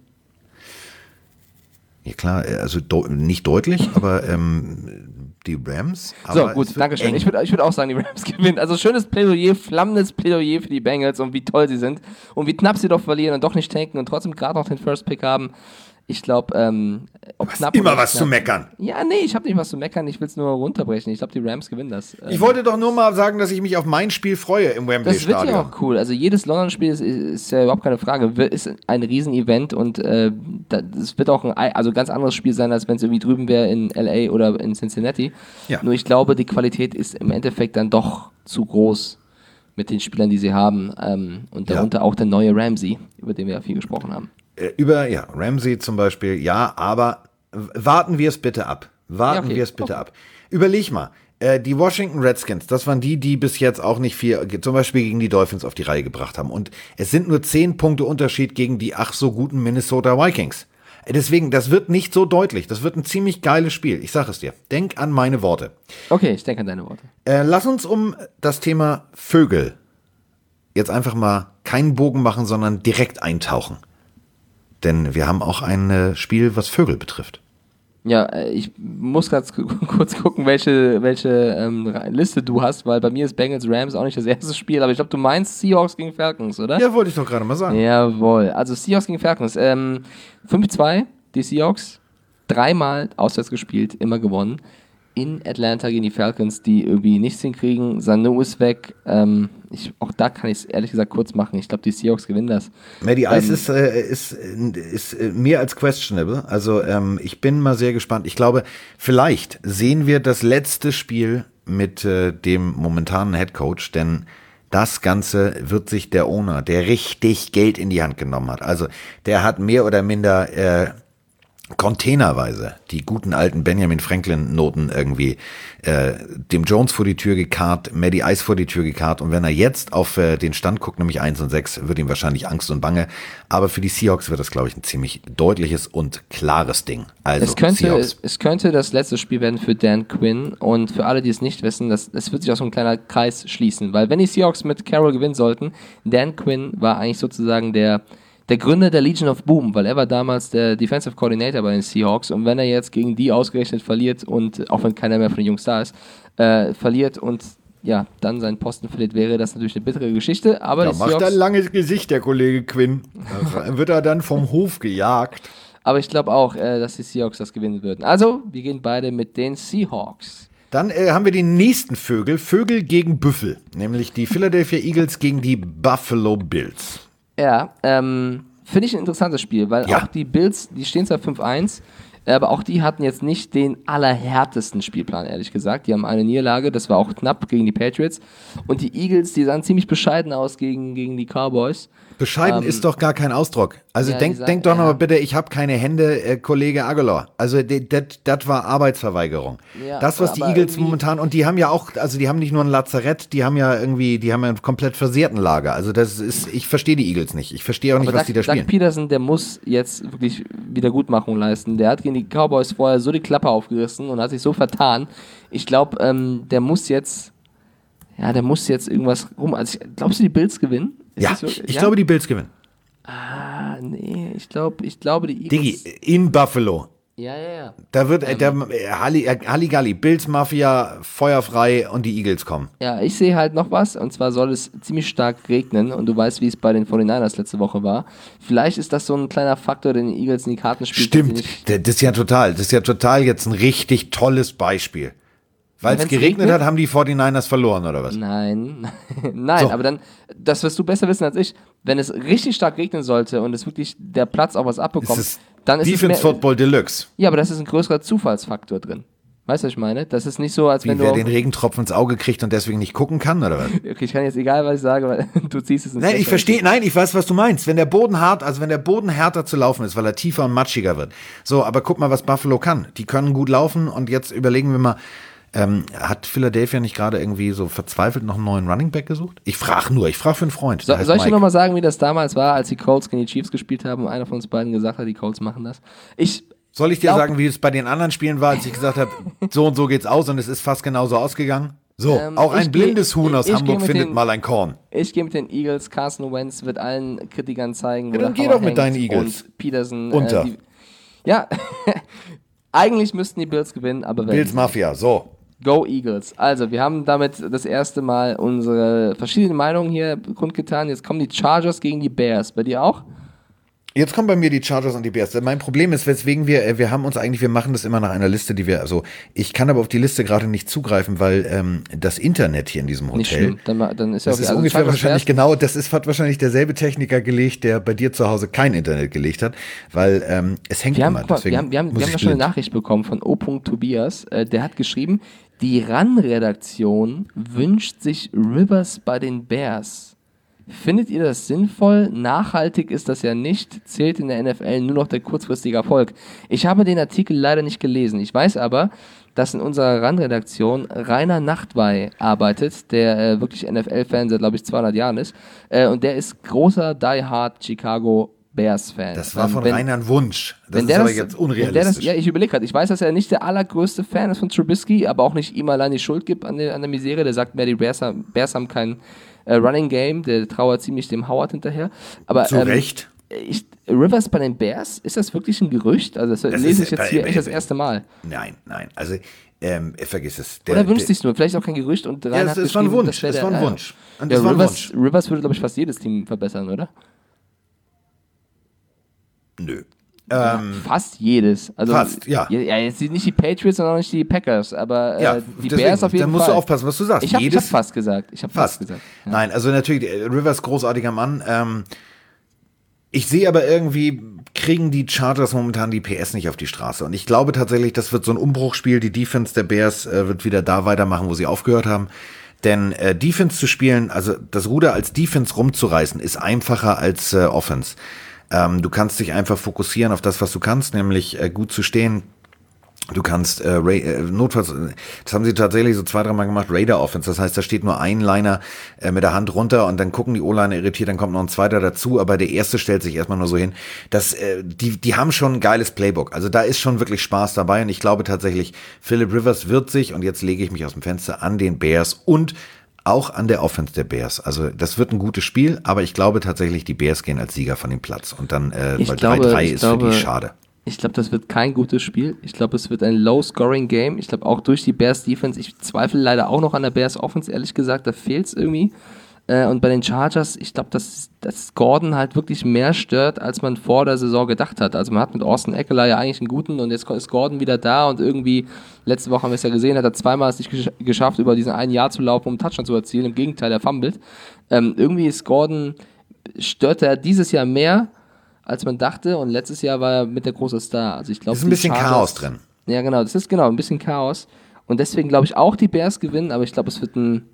Ja klar, also de- nicht deutlich, aber ähm, die Rams. Aber so, gut, danke schön. Ich würde ich würd auch sagen, die Rams gewinnen. Also schönes Plädoyer, flammendes Plädoyer für die Bengals und wie toll sie sind und wie knapp sie doch verlieren und doch nicht tanken und trotzdem gerade noch den First Pick haben. Ich glaube, ähm, ob du knapp immer oder was knapp, zu meckern. Ja, nee, ich habe nicht was zu meckern. Ich will es nur runterbrechen. Ich glaube, die Rams gewinnen das. Ähm, ich wollte doch nur mal sagen, dass ich mich auf mein Spiel freue im Wembley-Stadion. Das wird ja auch cool. Also jedes London-Spiel ist, ist ja überhaupt keine Frage. Ist ein Riesen-Event und äh, das wird auch ein also ganz anderes Spiel sein, als wenn es irgendwie drüben wäre in L A oder in Cincinnati. Ja. Nur ich glaube, die Qualität ist im Endeffekt dann doch zu groß mit den Spielern, die sie haben. Ähm, und darunter ja. auch der neue Ramsey, über den wir ja viel gesprochen haben. Über, ja, Ramsey zum Beispiel, ja, aber warten wir es bitte ab. Warten ja, okay. wir es bitte okay. ab. Überleg mal, äh, die Washington Redskins, das waren die, die bis jetzt auch nicht viel, zum Beispiel gegen die Dolphins auf die Reihe gebracht haben. Und es sind nur zehn Punkte Unterschied gegen die ach so guten Minnesota Vikings. Deswegen, das wird nicht so deutlich. Das wird ein ziemlich geiles Spiel. Ich sag es dir. Denk an meine Worte. Okay, ich denke an deine Worte. Äh, lass uns um das Thema Vögel jetzt einfach mal keinen Bogen machen, sondern direkt eintauchen. Denn wir haben auch ein äh, Spiel, was Vögel betrifft. Ja, ich muss ganz kurz gucken, welche, welche ähm, Liste du hast, weil bei mir ist Bengals Rams auch nicht das erste Spiel, aber ich glaube, du meinst Seahawks gegen Falcons, oder? Ja, wollte ich doch gerade mal sagen. Jawohl, also Seahawks gegen Falcons. Ähm, fünf zwei, die Seahawks, dreimal auswärts gespielt, immer gewonnen. In Atlanta gegen die Falcons, die irgendwie nichts hinkriegen. Sanu ist weg. Ähm, ich, auch da kann ich es ehrlich gesagt kurz machen. Ich glaube, die Seahawks gewinnen das. Matty Ice ähm, ist, äh, ist, ist, ist mehr als questionable. Also ähm, ich bin mal sehr gespannt. Ich glaube, vielleicht sehen wir das letzte Spiel mit äh, dem momentanen Headcoach, denn das Ganze wird sich der Owner, der richtig Geld in die Hand genommen hat. Also der hat mehr oder minder äh, containerweise die guten alten Benjamin Franklin-Noten irgendwie äh, dem Jones vor die Tür gekarrt, Matty Ice vor die Tür gekarrt und wenn er jetzt auf äh, den Stand guckt, nämlich eins und sechs, wird ihm wahrscheinlich Angst und Bange, aber für die Seahawks wird das, glaube ich, ein ziemlich deutliches und klares Ding. Also es könnte, es, es könnte das letzte Spiel werden für Dan Quinn und für alle, die es nicht wissen, das, das wird sich auch so ein kleiner Kreis schließen, weil wenn die Seahawks mit Carroll gewinnen sollten, Dan Quinn war eigentlich sozusagen der Der Gründer der Legion of Boom, weil er war damals der Defensive Coordinator bei den Seahawks und wenn er jetzt gegen die ausgerechnet verliert und, auch wenn keiner mehr von den Jungs da ist, äh, verliert und ja, dann seinen Posten verliert, wäre das natürlich eine bittere Geschichte, aber da die macht Seahawks, er ein langes Gesicht, der Kollege Quinn. Da wird er dann vom Hof gejagt. Aber ich glaube auch, äh, dass die Seahawks das gewinnen würden. Also, wir gehen beide mit den Seahawks. Dann äh, haben wir die nächsten Vögel, Vögel gegen Büffel, nämlich die Philadelphia Eagles gegen die Buffalo Bills. Ja, ähm, finde ich ein interessantes Spiel, weil ja. auch die Bills, die stehen zwar fünf eins, aber auch die hatten jetzt nicht den allerhärtesten Spielplan, ehrlich gesagt. Die haben eine Niederlage, das war auch knapp gegen die Patriots. Und die Eagles, die sahen ziemlich bescheiden aus gegen, gegen die Cowboys. Bescheiden ähm, ist doch gar kein Ausdruck. Also Ja, denk, die sagen- denk doch ja. noch mal bitte, ich habe keine Hände, äh, Kollege Aguilar. Also das war Arbeitsverweigerung. Ja, das, was die aber Eagles irgendwie- momentan, und die haben ja auch, also die haben nicht nur ein Lazarett, die haben ja irgendwie, die haben ja ein komplett versehrten Lager. Also das ist, ich verstehe die Eagles nicht. Ich verstehe auch nicht, Aber was Doug, die da Doug spielen. Peterson, der muss jetzt wirklich Wiedergutmachung leisten. Der hat gegen die Cowboys vorher so die Klappe aufgerissen und hat sich so vertan. Ich glaube, ähm, der muss jetzt, ja, der muss jetzt irgendwas rum. Also ich, glaubst du, die Bills gewinnen? Ist Ja, das so? ich glaube, die Bills gewinnen. Ah, nee, ich glaube, ich glaube, die Eagles. Diggi, in Buffalo. Ja, ja, ja. Da wird äh, der äh, Halli, äh, Halligalli, Bills Mafia, feuerfrei und die Eagles kommen. Ja, ich sehe halt noch was, und zwar soll es ziemlich stark regnen, und du weißt, wie es bei den forty-niners letzte Woche war. Vielleicht ist das so ein kleiner Faktor, den die Eagles in die Karten spielt. dass sie Stimmt, nicht- D- das ist ja total, das ist ja total jetzt ein richtig tolles Beispiel. Weil es wenn's geregnet regnet- hat, haben die forty-niners verloren, oder was? Nein, nein, So. aber dann, das wirst du besser wissen als ich, wenn es richtig stark regnen sollte und es wirklich der Platz auch was abbekommt, Es ist dann ist Defense es mehr, Football Deluxe. ja, aber das ist ein größerer Zufallsfaktor drin. Weißt du, was ich meine? Das ist nicht so, als Wie wenn wer du... den Regentropfen ins Auge kriegt und deswegen nicht gucken kann, oder was? Okay, ich kann jetzt egal, was ich sage, weil du ziehst es ins Nein, ich Lächerliche. verstehe, nein, ich weiß, was du meinst. Wenn der Boden hart, also wenn der Boden härter zu laufen ist, weil er tiefer und matschiger wird. So, aber guck mal, was Buffalo kann. Die können gut laufen, und jetzt überlegen wir mal, ähm, hat Philadelphia nicht gerade irgendwie so verzweifelt noch einen neuen Running Back gesucht? Ich frage nur, ich frage für einen Freund. So, der heißt soll ich dir Mike. nochmal sagen, wie das damals war, als die Colts gegen die Chiefs gespielt haben und einer von uns beiden gesagt hat, die Colts machen das? Ich, Soll ich dir glaub- sagen, wie es bei den anderen Spielen war, als ich gesagt habe, so und so geht's aus, und es ist fast genauso ausgegangen? So, Ähm, auch ich ein geh- blindes Huhn aus ich geh Hamburg mit findet den- mal ein Korn. ich gehe mit den Eagles, Carson Wentz wird allen Kritikern zeigen, wo Ja, dann der geh Hammer doch mit hängt, deinen Eagles. und Peterson... Unter. Äh, die, ja, eigentlich müssten die Bills gewinnen, aber wenn Bills Mafia, so. Go Eagles. Also, wir haben damit das erste Mal unsere verschiedenen Meinungen hier kundgetan. Jetzt kommen die Chargers gegen die Bears. Bei dir auch? Jetzt kommen bei mir die Chargers und die Bears. Mein Problem ist, weswegen wir, äh, wir haben uns eigentlich, wir machen das immer nach einer Liste, die wir, also ich kann aber auf die Liste gerade nicht zugreifen, weil ähm, das Internet hier in diesem Nicht Hotel, schlimm. Dann, ma- dann ist ja das okay. ist Also ungefähr Chargers, wahrscheinlich Bears. genau, das ist, hat wahrscheinlich derselbe Techniker gelegt, der bei dir zu Hause kein Internet gelegt hat, weil ähm, es hängt Wir haben, immer, guck mal, deswegen wir haben, wir haben, muss wir haben ich da schon eine blind. Nachricht bekommen von O. Tobias. Äh, der hat geschrieben, die R A N-Redaktion wünscht sich Rivers bei den Bears. Findet ihr das sinnvoll? Nachhaltig ist das ja nicht. Zählt in der N F L nur noch der kurzfristige Erfolg. Ich habe den Artikel leider nicht gelesen. Ich weiß aber, dass in unserer R A N-Redaktion Rainer Nachtwey arbeitet, der äh, wirklich N F L-Fan seit, glaube ich, zweihundert Jahren ist. Äh, und der ist großer Die Hard Chicago Bears-Fan. Das war Ähm, von wenn- Rainer ein Wunsch. Das wenn ist der aber das, jetzt wenn der das, unrealistisch. ja, ich überlege gerade. Ich weiß, dass er nicht der allergrößte Fan ist von Trubisky, aber auch nicht ihm allein die Schuld gibt an der, an der Misere. Der sagt mehr, die Bears haben, Bears haben kein äh, Running Game. Der trauert ziemlich dem Howard hinterher. Aber, Zu ähm, Recht. Ich, Rivers bei den Bears, ist das wirklich ein Gerücht? Also das, Das lese ist- ich jetzt bei- hier bei- echt das erste Mal. Nein, nein, also ähm, vergiss es. Der- Oder wünscht der- sich's nur? Vielleicht auch kein Gerücht und Rainer Ja, hat es war ein geschrieben, Wunsch, das wär es der- war ein ja, ja. Wunsch. Und Ja, es war ein Rivers, Wunsch. Rivers würde, glaube ich, fast jedes Team verbessern, oder? Nö. Ja, Ähm, fast jedes. Also, fast, ja. Ja, jetzt sind nicht die Patriots, sondern auch nicht die Packers, aber äh, ja, die deswegen, Bears auf jeden dann musst Fall. du aufpassen, was du sagst. Ich habe hab Jedes, fast gesagt. Ich habe fast. fast. gesagt. Ja. Nein, also natürlich, äh, Rivers großartiger Mann. Ähm, ich sehe aber irgendwie, kriegen die Chargers momentan die P S nicht auf die Straße. Und ich glaube tatsächlich, das wird so ein Umbruchspiel. Die Defense der Bears äh, wird wieder da weitermachen, wo sie aufgehört haben. Denn äh, Defense zu spielen, also das Ruder als Defense rumzureißen, ist einfacher als äh, Offense. Ähm, du kannst dich einfach fokussieren auf das, was du kannst, nämlich äh, gut zu stehen. Du kannst äh, Ra äh, notfalls, das haben sie tatsächlich so zwei, dreimal gemacht, Raider Offense. Das heißt, da steht nur ein Liner äh, mit der Hand runter und dann gucken die O-Liner irritiert, dann kommt noch ein zweiter dazu, aber der erste stellt sich erstmal nur so hin. Das, äh, die, die haben schon ein geiles Playbook. Also da ist schon wirklich Spaß dabei und ich glaube tatsächlich, Philip Rivers wird sich, und jetzt lege ich mich aus dem Fenster, an den Bears und auch an der Offense der Bears. Also das wird ein gutes Spiel, aber ich glaube tatsächlich, die Bears gehen als Sieger von dem Platz. Und dann, äh, Ich weil glaube- drei drei ich ist glaube- für die schade. Ich glaube, das wird kein gutes Spiel. Ich glaube, es wird ein Low-Scoring-Game. Ich glaube, auch durch die Bears-Defense. Ich zweifle leider auch noch an der Bears-Offense, ehrlich gesagt. Da fehlt es irgendwie. Äh, und bei den Chargers, ich glaube, dass, dass Gordon halt wirklich mehr stört, als man vor der Saison gedacht hat. Also man hat mit Austin Eckler ja eigentlich einen guten, und jetzt ist Gordon wieder da, und irgendwie, letzte Woche haben wir es ja gesehen, hat er zweimal es nicht gesch geschafft, über diesen einen Jahr zu laufen, um einen Touchdown zu erzielen. Im Gegenteil, er fummelt. Ähm, irgendwie ist Gordon, stört er dieses Jahr mehr, als man dachte, und letztes Jahr war er mit der große Star. Also ich glaube, Ist ein bisschen Chaos drin. Ja, genau, das ist genau ein bisschen Chaos, und deswegen glaube ich auch, die Bears gewinnen, aber ich glaube, es wird ein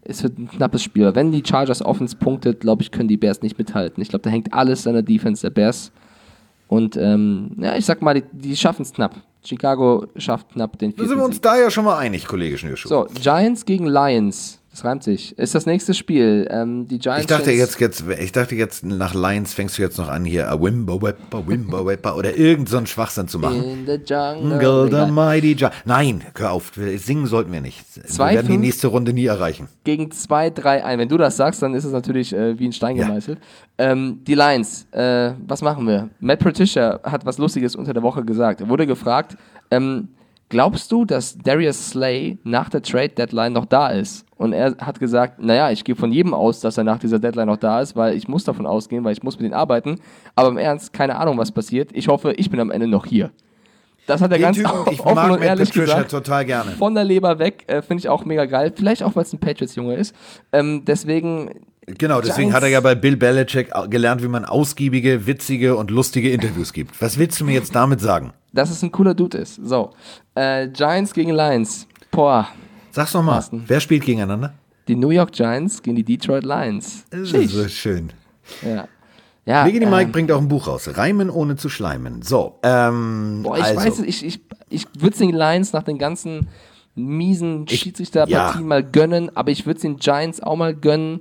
es wird ein knappes Spiel. Wenn die Chargers Offense punktet, glaube ich, können die Bears nicht mithalten. Ich glaube, da hängt alles an der Defense der Bears. Und ähm, ja, ich sag mal, die, die schaffen es knapp. Chicago schafft knapp den vierten Da sind wir uns Sieg. da ja schon mal einig, Kollege Schnürschuh. So, Giants gegen Lions. Das reimt sich. Ist das nächste Spiel. Ähm, die Giants Ich dachte jetzt, jetzt, ich dachte jetzt, nach Lions fängst du jetzt noch an, hier a Wimbo Wepper, Wimbo Wepper oder irgend so einen Schwachsinn zu machen. in the jungle. Jungle, the Egal. mighty Jungle. Nein, hör auf, singen sollten wir nicht. Zwei, wir werden die fünf. nächste Runde nie erreichen. Gegen zwei drei ein. Wenn du das sagst, dann ist es natürlich äh, wie ein Stein Ja. gemeißelt. Ähm, die Lions, äh, was machen wir? Matt Patricia hat was Lustiges unter der Woche gesagt. Er wurde gefragt, ähm, glaubst du, dass Darius Slay nach der Trade-Deadline noch da ist? Und er hat gesagt, naja, ich gehe von jedem aus, dass er nach dieser Deadline noch da ist, weil ich muss davon ausgehen, weil ich muss mit ihm arbeiten. Aber im Ernst, keine Ahnung, was passiert. Ich hoffe, ich bin am Ende noch hier. Das hat er Den ganz Typen, offen ich und mag Matt ehrlich Patricia gesagt. total gerne. Von der Leber weg, äh, finde ich auch mega geil. Vielleicht auch, weil es ein Patriots-Junge ist. Ähm, deswegen Genau, deswegen Giants- hat er ja bei Bill Belichick gelernt, wie man ausgiebige, witzige und lustige Interviews gibt. Was willst du mir jetzt damit sagen? dass es ein cooler Dude ist. So, äh, Giants gegen Lions. Boah, Sag's noch mal, Carsten. wer spielt gegeneinander? die New York Giants gegen die Detroit Lions. Das Sheesh. ist so schön. Ja. Ja, Legi die Mike ähm, bringt auch ein Buch raus. Reimen ohne zu schleimen. So, ähm, boah, ich also, weiß es, ich, ich, ich würde es den Lions nach den ganzen miesen Ich- Schiedsrichterpartien ja. mal gönnen, aber ich würde es den Giants auch mal gönnen.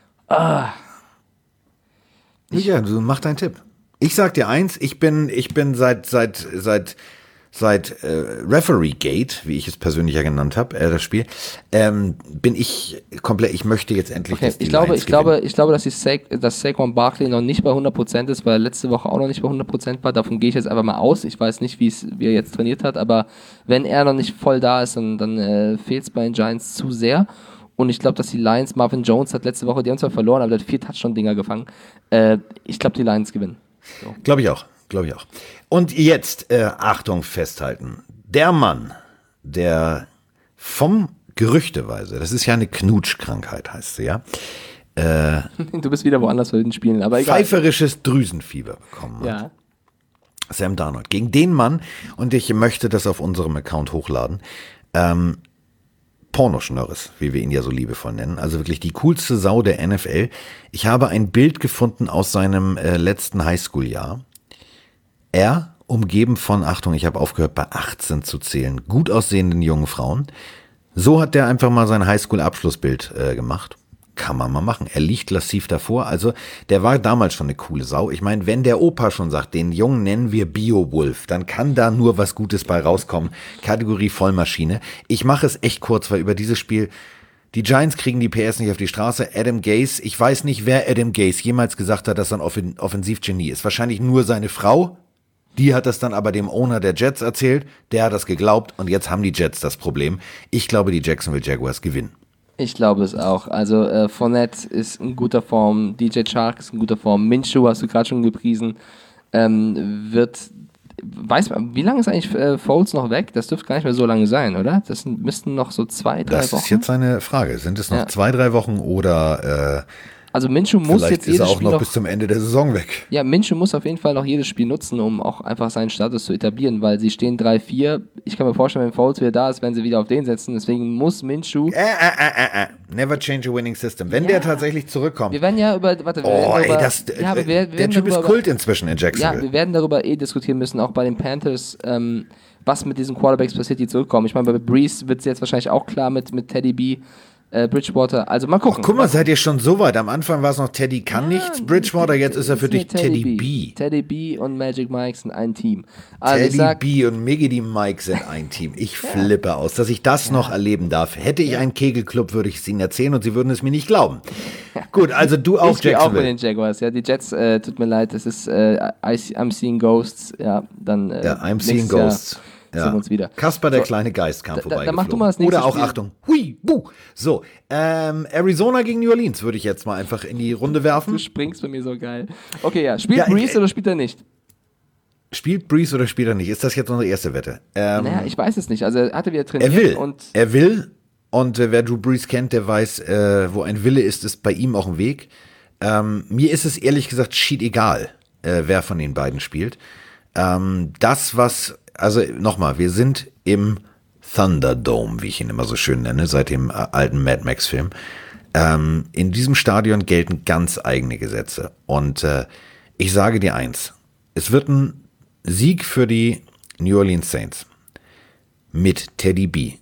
ja, du mach deinen Tipp. Ich sag dir eins, ich bin, ich bin seit, seit, seit, seit äh, Referee Gate, wie ich es persönlich ja genannt habe, äh, das Spiel, ähm, bin ich komplett, ich möchte jetzt endlich, Okay, dass die ich glaube, Lions ich glaube, gewinnen. ich glaube, dass, die Sa dass Saquon Barkley noch nicht bei hundert Prozent ist, weil er letzte Woche auch noch nicht bei hundert Prozent war. Davon gehe ich jetzt einfach mal aus. Ich weiß nicht, wie es wie er jetzt trainiert hat, aber wenn er noch nicht voll da ist, dann, dann äh, fehlt es bei den Giants zu sehr. Und ich glaube, dass die Lions, Marvin Jones hat letzte Woche, die haben zwar verloren, aber der hat vier Touchdown-Dinger gefangen. Äh, ich glaube, die Lions gewinnen. So. Glaube ich auch, glaube ich auch. Und jetzt, äh, Achtung, festhalten. Der Mann, der vom Gerüchteweise, das ist ja eine Knutschkrankheit, heißt sie ja, äh, Du bist wieder woanders bei den Spielen, aber egal. pfeiferisches Drüsenfieber bekommen hat. Ja. Sam Darnold. Gegen den Mann, und ich möchte das auf unserem Account hochladen, ähm, Pornoschnörres, wie wir ihn ja so liebevoll nennen. Also wirklich die coolste Sau der N F L. Ich habe ein Bild gefunden aus seinem äh, letzten Highschool-Jahr. Er, umgeben von, Achtung, ich habe aufgehört bei achtzehn zu zählen, gut aussehenden jungen Frauen. So hat der einfach mal sein Highschool-Abschlussbild äh, gemacht. Kann man mal machen. Er liegt lassiv davor. Also der war damals schon eine coole Sau. Ich meine, wenn der Opa schon sagt, den Jungen nennen wir Bio-Wolf, dann kann da nur was Gutes bei rauskommen. Kategorie Vollmaschine. Ich mache es echt kurz, weil über dieses Spiel, die Giants kriegen die P S nicht auf die Straße. Adam Gase, ich weiß nicht, wer Adam Gase jemals gesagt hat, dass er ein Offen- Offensivgenie ist. Wahrscheinlich nur seine Frau. Die hat das dann aber dem Owner der Jets erzählt. Der hat das geglaubt und jetzt haben die Jets das Problem. Ich glaube, die Jacksonville Jaguars gewinnen. Ich glaube es auch. Also äh, Fournette ist in guter Form, D J Chark ist in guter Form, Minshew hast du gerade schon gepriesen, ähm, wird, weiß man, wie lange ist eigentlich äh, Foles noch weg? Das dürfte gar nicht mehr so lange sein, oder? Das sind, müssten noch so zwei, drei Das Wochen. ist jetzt eine Frage. Sind es noch Ja. zwei, drei Wochen oder äh, Also Minshew muss vielleicht jetzt ist er jedes auch Spiel noch noch, bis zum Ende der Saison weg? ja, Minshew muss auf jeden Fall noch jedes Spiel nutzen, um auch einfach seinen Status zu etablieren, weil sie stehen drei vier. Ich kann mir vorstellen, wenn Foles wieder da ist, werden sie wieder auf den setzen. Deswegen muss Minshew. Äh, äh, äh, äh. Never change a winning system. Wenn Ja. der tatsächlich zurückkommt. Wir werden ja über, warte, wir Oh, werden ey, darüber, das, ja, aber wir, wir der werden Typ ist darüber- Kult inzwischen in Ja, Jacksonville. wir werden darüber eh diskutieren müssen, auch bei den Panthers, ähm, was mit diesen Quarterbacks passiert, die zurückkommen. Ich meine, bei Breeze wird es jetzt wahrscheinlich auch klar mit, mit Teddy B, äh, Bridgewater. Also mal gucken. Guck mal, seid ihr schon so weit? Am Anfang war es noch Teddy kann nichts, Bridgewater, jetzt ist er für dich Teddy B. Teddy B und Magic Mike sind ein Team. Also ich Teddy sag, B und Miggy die Mike sind ein Team. Ich flippe aus, dass ich das noch erleben darf. Hätte ich einen Kegelclub, würde ich es ihnen erzählen und sie würden es mir nicht glauben. Gut, also du auch ich gehe auch mit Jacksonville. den Jaguars. Ja, die Jets, äh, tut mir leid, das ist äh, I see, I'm seeing Ghosts. Ja, dann äh, Ja, I'm nächstes seeing Jahr Ghosts. sehen Ja. wir uns wieder. Kasper, der So, kleine Geist, kam da- vorbei. da mach du mal das nächste Oder auch, Spiel. Achtung, hui, buh. So, ähm, Arizona gegen New Orleans würde ich jetzt mal einfach in die Runde werfen. Du springst bei mir so geil. Okay, ja, spielt Ja, ich- Breeze oder spielt er nicht? Spielt Breeze oder spielt er nicht? Ist das jetzt unsere erste Wette? Ähm, Naja, ich weiß es nicht. Also er hatte wieder trainiert er will. und er will. Und äh, wer Drew Brees kennt, der weiß, äh, wo ein Wille ist, ist bei ihm auch ein Weg. Ähm, mir ist es ehrlich gesagt schied egal, äh, wer von den beiden spielt. Ähm, das, was, also nochmal, wir sind im Thunderdome, wie ich ihn immer so schön nenne, seit dem äh, alten Mad Max-Film. Ähm, in diesem Stadion gelten ganz eigene Gesetze. Und äh, ich sage dir eins, es wird ein Sieg für die New Orleans Saints mit Teddy B.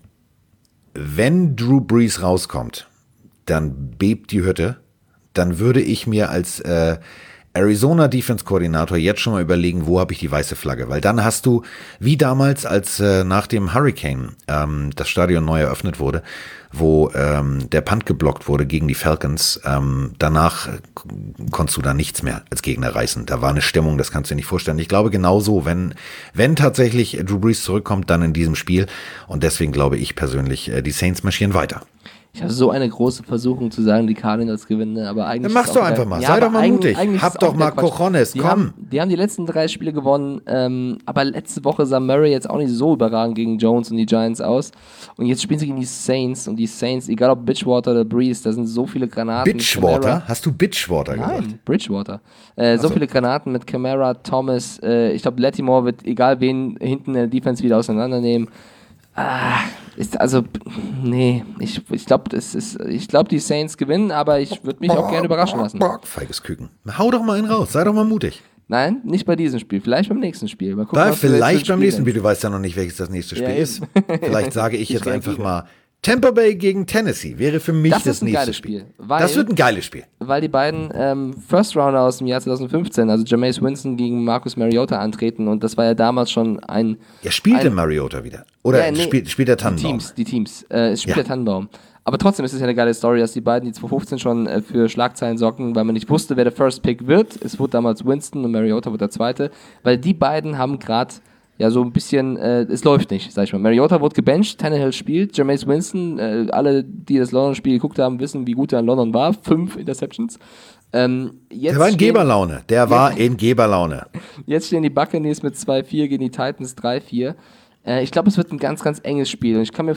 Wenn Drew Brees rauskommt, dann bebt die Hütte. Dann würde ich mir als äh, Arizona Defense Koordinator jetzt schon mal überlegen, wo habe ich die weiße Flagge? Weil dann hast du, wie damals, als äh, nach dem Hurricane ähm, das Stadion neu eröffnet wurde, wo ähm, der Punt geblockt wurde gegen die Falcons, ähm, danach äh, konntest du da nichts mehr als Gegner reißen. Da war eine Stimmung, das kannst du dir nicht vorstellen. Ich glaube genauso, wenn, wenn tatsächlich Drew Brees zurückkommt, dann in diesem Spiel. Und deswegen glaube ich persönlich, äh, die Saints marschieren weiter. Ich habe so eine große Versuchung zu sagen, die Cardinals gewinnen, aber eigentlich. Dann mach's doch einfach mal, sei doch mal mutig. Hab doch mal Cojones, komm. Haben, die haben die letzten drei Spiele gewonnen, ähm, aber letzte Woche sah Murray jetzt auch nicht so überragend gegen Jones und die Giants aus. Und jetzt spielen sie gegen die Saints und die Saints, egal ob Bridgewater oder Breeze, da sind so viele Granaten. Bridgewater? Hast du Bridgewater gesagt? Nein, Bridgewater. Äh, so, so viele Granaten mit Kamara, Thomas, äh, ich glaube Lattimore wird egal wen hinten in der Defense wieder auseinandernehmen. Ah, ist also, nee, ich, ich glaube, ich glaube, die Saints gewinnen, aber ich würde mich auch gerne überraschen lassen. Feiges Küken. Hau doch mal einen raus, sei doch mal mutig. Nein, nicht bei diesem Spiel, vielleicht beim nächsten Spiel. Mal gucken, da, was vielleicht beim nächsten Spiel, du weißt ja noch nicht, welches das nächste Spiel ja, ist. Vielleicht sage ich, ich jetzt einfach mal, Tampa Bay gegen Tennessee wäre für mich das, das nächste Spiel. Spiel weil, das wird ein geiles Spiel. Weil die beiden ähm, First Rounder aus dem Jahr zwanzig fünfzehn, also Jameis Winston gegen Marcus Mariota antreten und das war ja damals schon ein... Ja, spielte Mariota wieder? Oder ja, nee, spielt, spielt der Tannenbaum? Die Teams, die Teams. Äh, es spielt ja. der Tannenbaum. Aber trotzdem ist es ja eine geile Story, dass die beiden, die zwanzig fünfzehn schon äh, für Schlagzeilen sorgten, weil man nicht wusste, wer der First Pick wird. Es wurde damals Winston und Mariota wurde der Zweite, weil die beiden haben gerade ja so ein bisschen, äh, es läuft nicht, sag ich mal. Mariota wurde gebencht, Tannehill spielt, Jameis Winston, äh, alle, die das London-Spiel geguckt haben, wissen, wie gut er in London war. Fünf Interceptions. Ähm, jetzt der war in stehen, Geberlaune, der war in Geberlaune. Jetzt stehen die Buccaneers mit zwei vier gegen die Titans drei vier. Äh, ich glaube, es wird ein ganz, ganz enges Spiel. Und ich kann mir...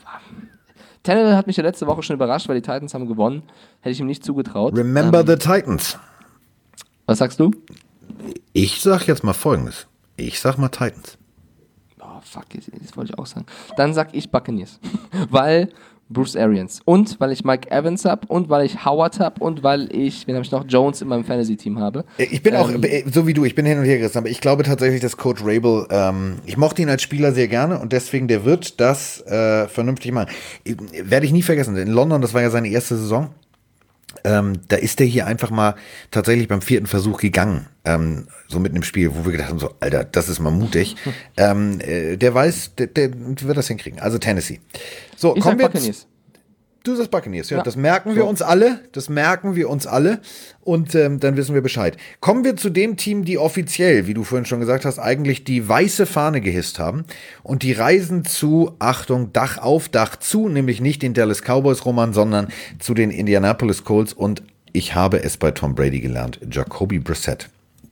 Tannehill hat mich ja letzte Woche schon überrascht, weil die Titans haben gewonnen. Hätte ich ihm nicht zugetraut. Remember ähm, the Titans. Was sagst du? Ich sag jetzt mal Folgendes. Ich sag mal Titans. Oh, fuck, das wollte ich auch sagen. Dann sag ich Buccaneers. Weil Bruce Arians. Und weil ich Mike Evans habe und weil ich Howard habe und weil ich, wen habe ich noch, Jones in meinem Fantasy-Team habe. Ich bin ähm, auch, so wie du, ich bin hin und her gerissen, aber ich glaube tatsächlich, dass Coach Rabel, ähm, ich mochte ihn als Spieler sehr gerne und deswegen, der wird das äh, vernünftig machen. Werde ich nie vergessen, in London, das war ja seine erste Saison, ähm, da ist der hier einfach mal tatsächlich beim vierten Versuch gegangen, ähm, so mitten im Spiel, wo wir gedacht haben, so, Alter, das ist mal mutig. ähm, äh, der weiß, der, der wird das hinkriegen. Also Tennessee. So, ich kommen wir jetzt. Du sagst Buccaneers, ja, ja. Das merken wir so. uns alle, das merken wir uns alle und ähm, dann wissen wir Bescheid. Kommen wir zu dem Team, die offiziell, wie du vorhin schon gesagt hast, eigentlich die weiße Fahne gehisst haben und die reisen zu, Achtung, Dach auf Dach zu, nämlich nicht den Dallas Cowboys, Roman, sondern zu den Indianapolis Colts und ich habe es bei Tom Brady gelernt, Jacoby Brissett.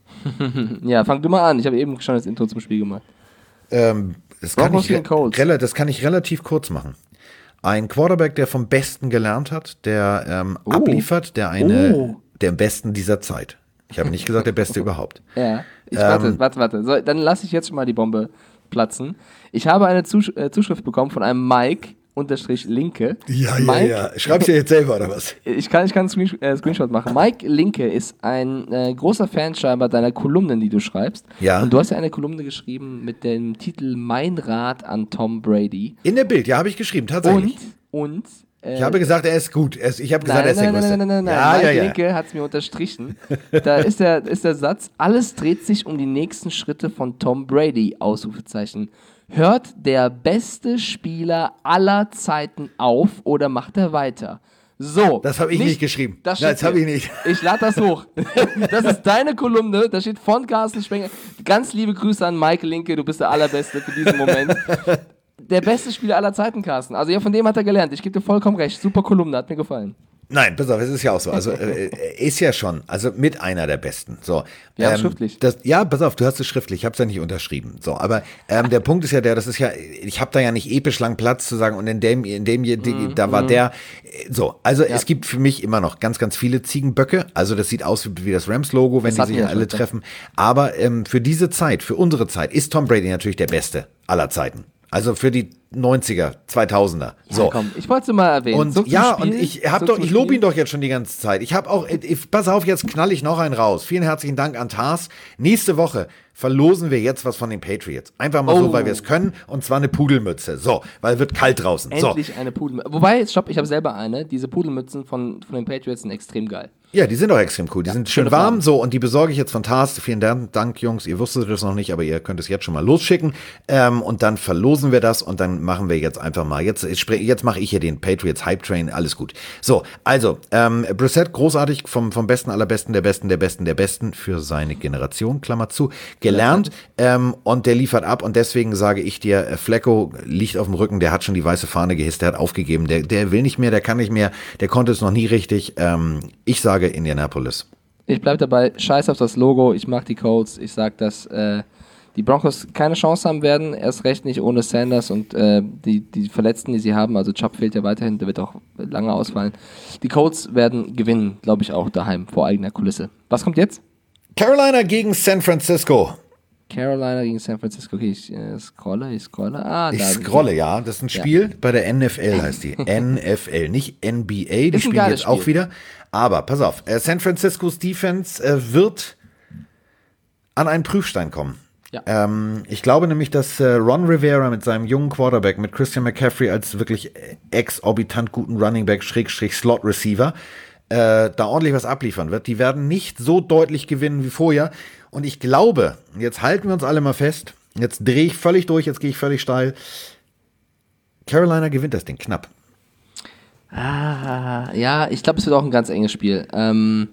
Ja, fang du mal an, ich habe eben schon das Intro zum Spiel gemacht. Ähm, das, kann ich re- das kann ich relativ kurz machen. Ein Quarterback, der vom Besten gelernt hat, der ähm, oh. abliefert, der eine, oh. der am Besten dieser Zeit. Ich habe nicht gesagt, der Beste überhaupt. Ja, ich ähm, warte, warte, warte. So, dann lasse ich jetzt schon mal die Bombe platzen. Ich habe eine Zusch- äh, Zuschrift bekommen von einem Mike, unterstrich Linke. Ja, Mike, ja, ja. Schreib's dir jetzt selber, oder was? Ich kann, ich kann einen Screen, äh, Screenshot machen. Mike Linke ist ein äh, großer Fan scheinbar deiner Kolumnen, die du schreibst. Ja. Und du hast ja eine Kolumne geschrieben mit dem Titel Mein Rat an Tom Brady. In der Bild, ja, habe ich geschrieben, tatsächlich. Und, und äh, ich habe gesagt, er ist gut. Er ist, ich habe gesagt, er ist der Größte. Nein, nein, nein, nein, ja, nein. Mike ja, ja. Linke hat es mir unterstrichen. Da ist der, ist der Satz, alles dreht sich um die nächsten Schritte von Tom Brady, Ausrufezeichen. Hört der beste Spieler aller Zeiten auf oder macht er weiter? So. Das habe ich nicht, nicht geschrieben. Das, Nein, das habe ich nicht. Ich lade das hoch. Das ist deine Kolumne. Da steht von Carsten Spengler. Ganz liebe Grüße an Mike Linke. Du bist der Allerbeste für diesen Moment. Der beste Spieler aller Zeiten, Carsten. Also ja, von dem hat er gelernt. Ich gebe dir vollkommen recht. Super Kolumne, hat mir gefallen. Nein, pass auf, es ist ja auch so. Also äh, ist ja schon, also mit einer der Besten. So, ja, ähm, schriftlich. Das, ja, pass auf, du hast es schriftlich, ich habe es ja nicht unterschrieben. So, aber ähm, der Punkt ist ja der, das ist ja, ich habe da ja nicht episch lang Platz zu sagen und in dem, in dem, mm, da war mm. der. So, also ja. Es gibt für mich immer noch ganz, ganz viele Ziegenböcke. Also das sieht aus wie, wie das Rams-Logo, wenn das die sich alle treffen. Aber ähm, für diese Zeit, für unsere Zeit, ist Tom Brady natürlich der Beste aller Zeiten. Also für die neunziger, zweitausender. Ja, so. komm, ich wollte es mal erwähnen. Und Zurück zum ja, Spiel, und ich hab zurück doch, zum ich lobe Spiel. ihn doch jetzt schon die ganze Zeit. Ich habe auch, ich, pass auf, jetzt knall ich noch einen raus. Vielen herzlichen Dank an Tars. Nächste Woche verlosen wir jetzt was von den Patriots. Einfach mal Oh. so, weil wir es können. Und zwar eine Pudelmütze. So, weil wird kalt draußen. So. Endlich eine Pudelmütze. Wobei, stopp, ich habe selber eine. Diese Pudelmützen von, von den Patriots sind extrem geil. Ja, die sind auch extrem cool. Die sind schön schöne warm. Farben. So, und die besorge ich jetzt von Tars. Vielen Dank, Jungs. Ihr wusstet es noch nicht, aber ihr könnt es jetzt schon mal losschicken. Ähm, und dann verlosen wir das und dann machen wir jetzt einfach mal. Jetzt, jetzt, jetzt mache ich hier den Patriots Hype Train. Alles gut. So, also, ähm, Brissett, großartig, vom, vom Besten aller Besten, der Besten, der Besten, der Besten für seine Generation, Klammer zu, gelernt. Ähm, und der liefert ab. Und deswegen sage ich dir, äh, Flacco liegt auf dem Rücken, der hat schon die weiße Fahne gehisst, der hat aufgegeben. Der, der will nicht mehr, der kann nicht mehr, der konnte es noch nie richtig. Ähm, ich sage Indianapolis. Ich bleib dabei, scheiß auf das Logo, ich mag die Colts. Ich sag, dass äh, die Broncos keine Chance haben werden, erst recht nicht ohne Sanders und äh, die, die Verletzten, die sie haben. Also Chubb fehlt ja weiterhin, der wird auch lange ausfallen. Die Colts werden gewinnen, glaube ich auch daheim, vor eigener Kulisse. Was kommt jetzt? Carolina gegen San Francisco. Carolina gegen San Francisco. Okay, ich äh, scrolle, ich scrolle. Ah, Ich da scrolle, ja. Das ist ein Spiel Ja. bei der N F L, heißt die. N F L, nicht N B A. Die Ist ein spielen geiles jetzt auch Spiel. wieder. Aber pass auf, äh, San Franciscos Defense äh, wird an einen Prüfstein kommen. Ja. Ähm, ich glaube nämlich, dass äh, Ron Rivera mit seinem jungen Quarterback, mit Christian McCaffrey als wirklich äh, exorbitant guten Running Back, Schrägstrich Slot Receiver, äh, da ordentlich was abliefern wird. Die werden nicht so deutlich gewinnen wie vorher. Und ich glaube, jetzt halten wir uns alle mal fest, jetzt drehe ich völlig durch, jetzt gehe ich völlig steil. Carolina gewinnt das Ding knapp. Ah, ja, ich glaube, es wird auch ein ganz enges Spiel. Ähm,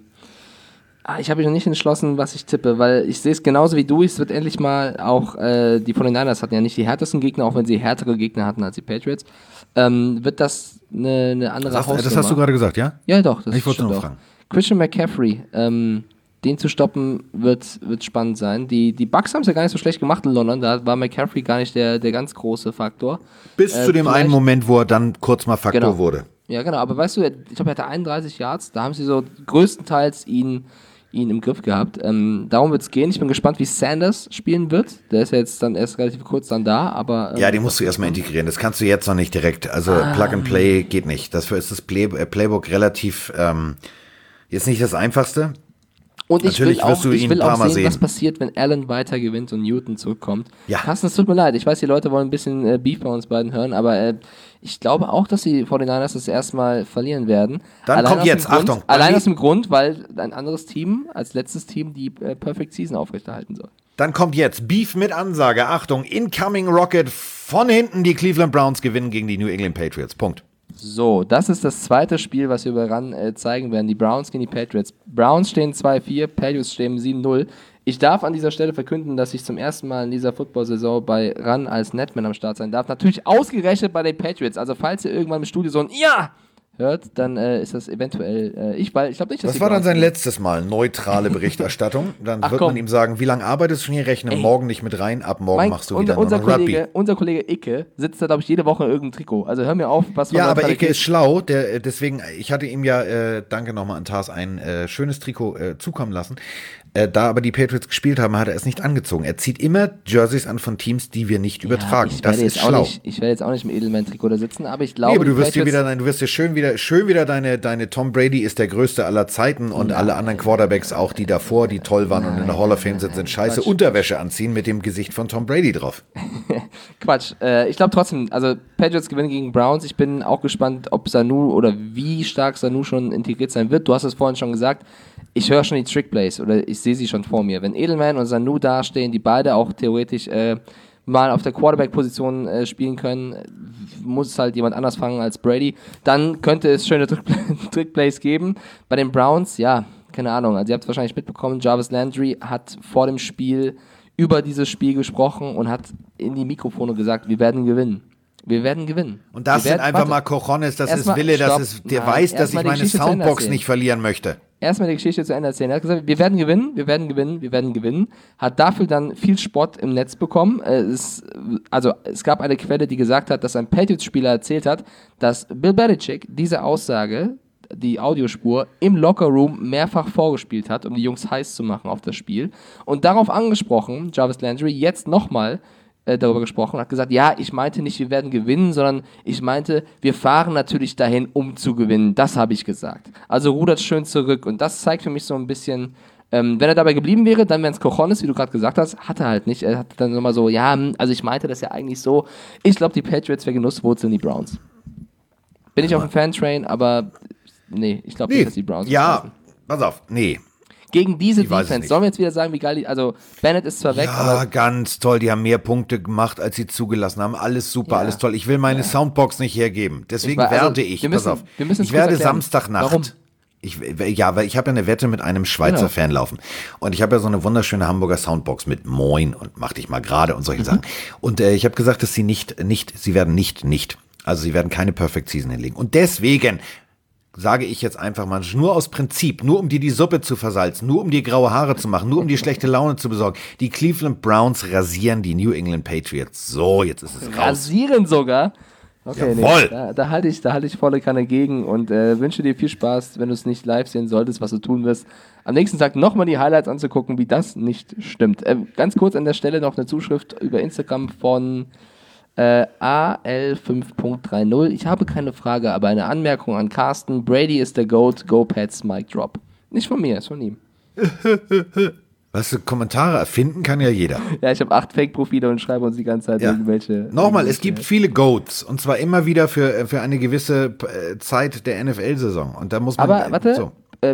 ah, ich habe mich noch nicht entschlossen, was ich tippe, weil ich sehe es genauso wie du. Es wird endlich mal auch, äh, die forty-niners hatten ja nicht die härtesten Gegner, auch wenn sie härtere Gegner hatten als die Patriots. Ähm, wird das eine, eine andere Das, Hausnummer? das hast du gerade gesagt, ja? Ja, doch. Das Ich wollte stimmt nur auch. fragen. Christian McCaffrey, ähm, den zu stoppen, wird, wird spannend sein. Die, die Bucks haben es ja gar nicht so schlecht gemacht in London. Da war McCaffrey gar nicht der, der ganz große Faktor. Bis Äh, zu dem vielleicht- einen Moment, wo er dann kurz mal Faktor Genau. wurde. Ja, genau, aber weißt du, ich glaube, er hatte einunddreißig Yards, da haben sie so größtenteils ihn, ihn im Griff gehabt. Ähm, darum wird es gehen. Ich bin gespannt, wie Sanders spielen wird. Der ist ja jetzt dann erst relativ kurz dann da, aber. Ähm, Ja, den musst du erstmal integrieren. Das kannst du jetzt noch nicht direkt. Also Ah. Plug and Play geht nicht. Dafür ist das Play äh, Playbook relativ ähm, jetzt nicht das Einfachste. Und ich Natürlich will auch, wirst du ich ihn will ein paar auch Mal sehen, was sehen. passiert, wenn Allen weiter gewinnt und Newton zurückkommt. Ja. Carsten, es tut mir leid. Ich weiß, die Leute wollen ein bisschen äh, Beef bei uns beiden hören, aber äh, ich glaube auch, dass die forty-niners das erstmal verlieren werden. Dann kommt aus dem jetzt, Grund, Achtung, Allein Andi. aus dem Grund, weil ein anderes Team als letztes Team die äh, Perfect Season aufrechterhalten soll. Dann kommt jetzt Beef mit Ansage. Achtung, Incoming Rocket von hinten. Die Cleveland Browns gewinnen gegen die New England Patriots. Punkt. So, das ist das zweite Spiel, was wir über RAN äh, zeigen werden. Die Browns gegen die Patriots. Browns stehen zwei vier, Patriots stehen sieben null. Ich darf an dieser Stelle verkünden, dass ich zum ersten Mal in dieser Football-Saison bei RAN als Netman am Start sein darf. Natürlich ausgerechnet bei den Patriots. Also falls ihr irgendwann im Studio so ein Ja hört, dann äh, ist das eventuell äh, ich, weil ich glaube nicht, dass Das die war dann Browns sein gewinnen. letztes Mal. Neutrale Berichterstattung. Dann Ach, wird komm. man ihm sagen, wie lange arbeitest du schon hier? Rechne Ey. morgen nicht mit rein. Ab morgen Mein, machst du unser, wieder nur unser, noch Rugby. Kollege, unser Kollege Icke sitzt da, glaube ich, jede Woche in irgendeinem Trikot. Also hör mir auf, was von Ja, aber Neutralität- Icke ist schlau, der, äh, deswegen, ich hatte ihm ja, äh, danke nochmal an Tars, ein äh, schönes Trikot äh, zukommen lassen. Äh, da aber die Patriots gespielt haben, hat er es nicht angezogen. Er zieht immer Jerseys an von Teams, die wir nicht übertragen. Ja, ich das werde ist jetzt auch schlau. Nicht, ich werde jetzt auch nicht im Edelman-Trikot da sitzen, aber ich glaube, Nee, aber du die wirst dir Patriots- wieder, dein- du wirst dir schön wieder, schön wieder deine, deine Tom Brady ist der größte aller Zeiten und alle anderen Quarterbacks, auch die davor, die toll waren und in der Hall of Fame sind, sind scheiße Quatsch. Unterwäsche anziehen mit dem Gesicht von Tom Brady drauf. Quatsch. Äh, ich glaube trotzdem, also Patriots gewinnen gegen Browns. Ich bin auch gespannt, ob Sanu oder wie stark Sanu schon integriert sein wird. Du hast es vorhin schon gesagt. Ich höre schon die Trickplays oder ich sehe sie schon vor mir. Wenn Edelman und Sanu dastehen, die beide auch theoretisch äh, mal auf der Quarterback-Position äh, spielen können, muss es halt jemand anders fangen als Brady, dann könnte es schöne Trick- Trickplays geben. Bei den Browns, ja, keine Ahnung. Also ihr habt es wahrscheinlich mitbekommen, Jarvis Landry hat vor dem Spiel über dieses Spiel gesprochen und hat in die Mikrofone gesagt, wir werden gewinnen. Wir werden gewinnen. Und das wir sind werden, einfach warte, mal Cojones, das Erstmal- ist Wille, das stopp. ist, der Nein, weiß, dass ich erstmal die meine Geschichte zu Ende Soundbox erzählen. nicht verlieren möchte. Erstmal die Geschichte zu Ende erzählen. Er hat gesagt, wir werden gewinnen, wir werden gewinnen, wir werden gewinnen. Hat dafür dann viel Spott im Netz bekommen. Äh, Es, also es gab eine Quelle, die gesagt hat, dass ein Patriots-Spieler erzählt hat, dass Bill Belichick diese Aussage, die Audiospur, im Lockerroom mehrfach vorgespielt hat, um die Jungs heiß zu machen auf das Spiel. Und darauf angesprochen, Jarvis Landry, jetzt nochmal äh, darüber gesprochen und hat gesagt, ja, ich meinte nicht, wir werden gewinnen, sondern ich meinte, wir fahren natürlich dahin, um zu gewinnen. Das habe ich gesagt. Also rudert schön zurück und das zeigt für mich so ein bisschen, ähm, wenn er dabei geblieben wäre, dann wären es Cojones, wie du gerade gesagt hast, hat er halt nicht. Er hat dann nochmal so, ja, also ich meinte das ja eigentlich so. Ich glaube, die Patriots wäre Genusswurzeln, die Browns. Bin ich auf dem Fan-Train, aber nee, ich glaube nee. nicht, dass die Browns Ja, schaffen. pass auf, nee. Gegen diese Ich weiß es Defense, nicht. sollen wir jetzt wieder sagen, wie geil die, also Bennett ist zwar weg, Ja, aber ganz toll. Die haben mehr Punkte gemacht, als sie zugelassen haben. Alles super, Ja. alles toll. Ich will meine Soundbox nicht hergeben. Deswegen Ich war- also, werde ich, wir müssen- pass auf, wir müssen es ich kurz werde erklären. Samstagnacht. Warum? Ich, ja, weil ich habe ja eine Wette mit einem Schweizer Genau. Fan laufen. Und ich habe ja so eine wunderschöne Hamburger Soundbox mit Moin und mach dich mal gerade und Mhm. solche Sachen. Und äh, ich habe gesagt, dass sie nicht, nicht, sie werden nicht, nicht, also sie werden keine Perfect Season hinlegen. Und deswegen sage ich jetzt einfach mal, nur aus Prinzip, nur um dir die Suppe zu versalzen, nur um dir graue Haare zu machen, nur um dir schlechte Laune zu besorgen. Die Cleveland Browns rasieren die New England Patriots. So, jetzt ist es raus. rasieren sogar. Okay, Jawohl. nee, da, da halte ich, da halte ich volle Kanne gegen und äh, wünsche dir viel Spaß, wenn du es nicht live sehen solltest, was du tun wirst. Am nächsten Tag nochmal die Highlights anzugucken, wie das nicht stimmt. Äh, ganz kurz an der Stelle noch eine Zuschrift über Instagram von äh, A L fünf Punkt dreißig. Ich habe keine Frage, aber eine Anmerkung an Carsten. Brady ist der GOAT, Go Pats, Mic Drop. Nicht von mir, ist von ihm. Weißt du, Kommentare erfinden kann ja jeder. Ja, ich habe acht Fake-Profile und schreibe uns die ganze Zeit Ja. irgendwelche... Nochmal, es irgendwelche- gibt viele Goats und zwar immer wieder für, für eine gewisse äh, Zeit der N F L-Saison. Und da muss man. Aber, äh, warte, so. äh,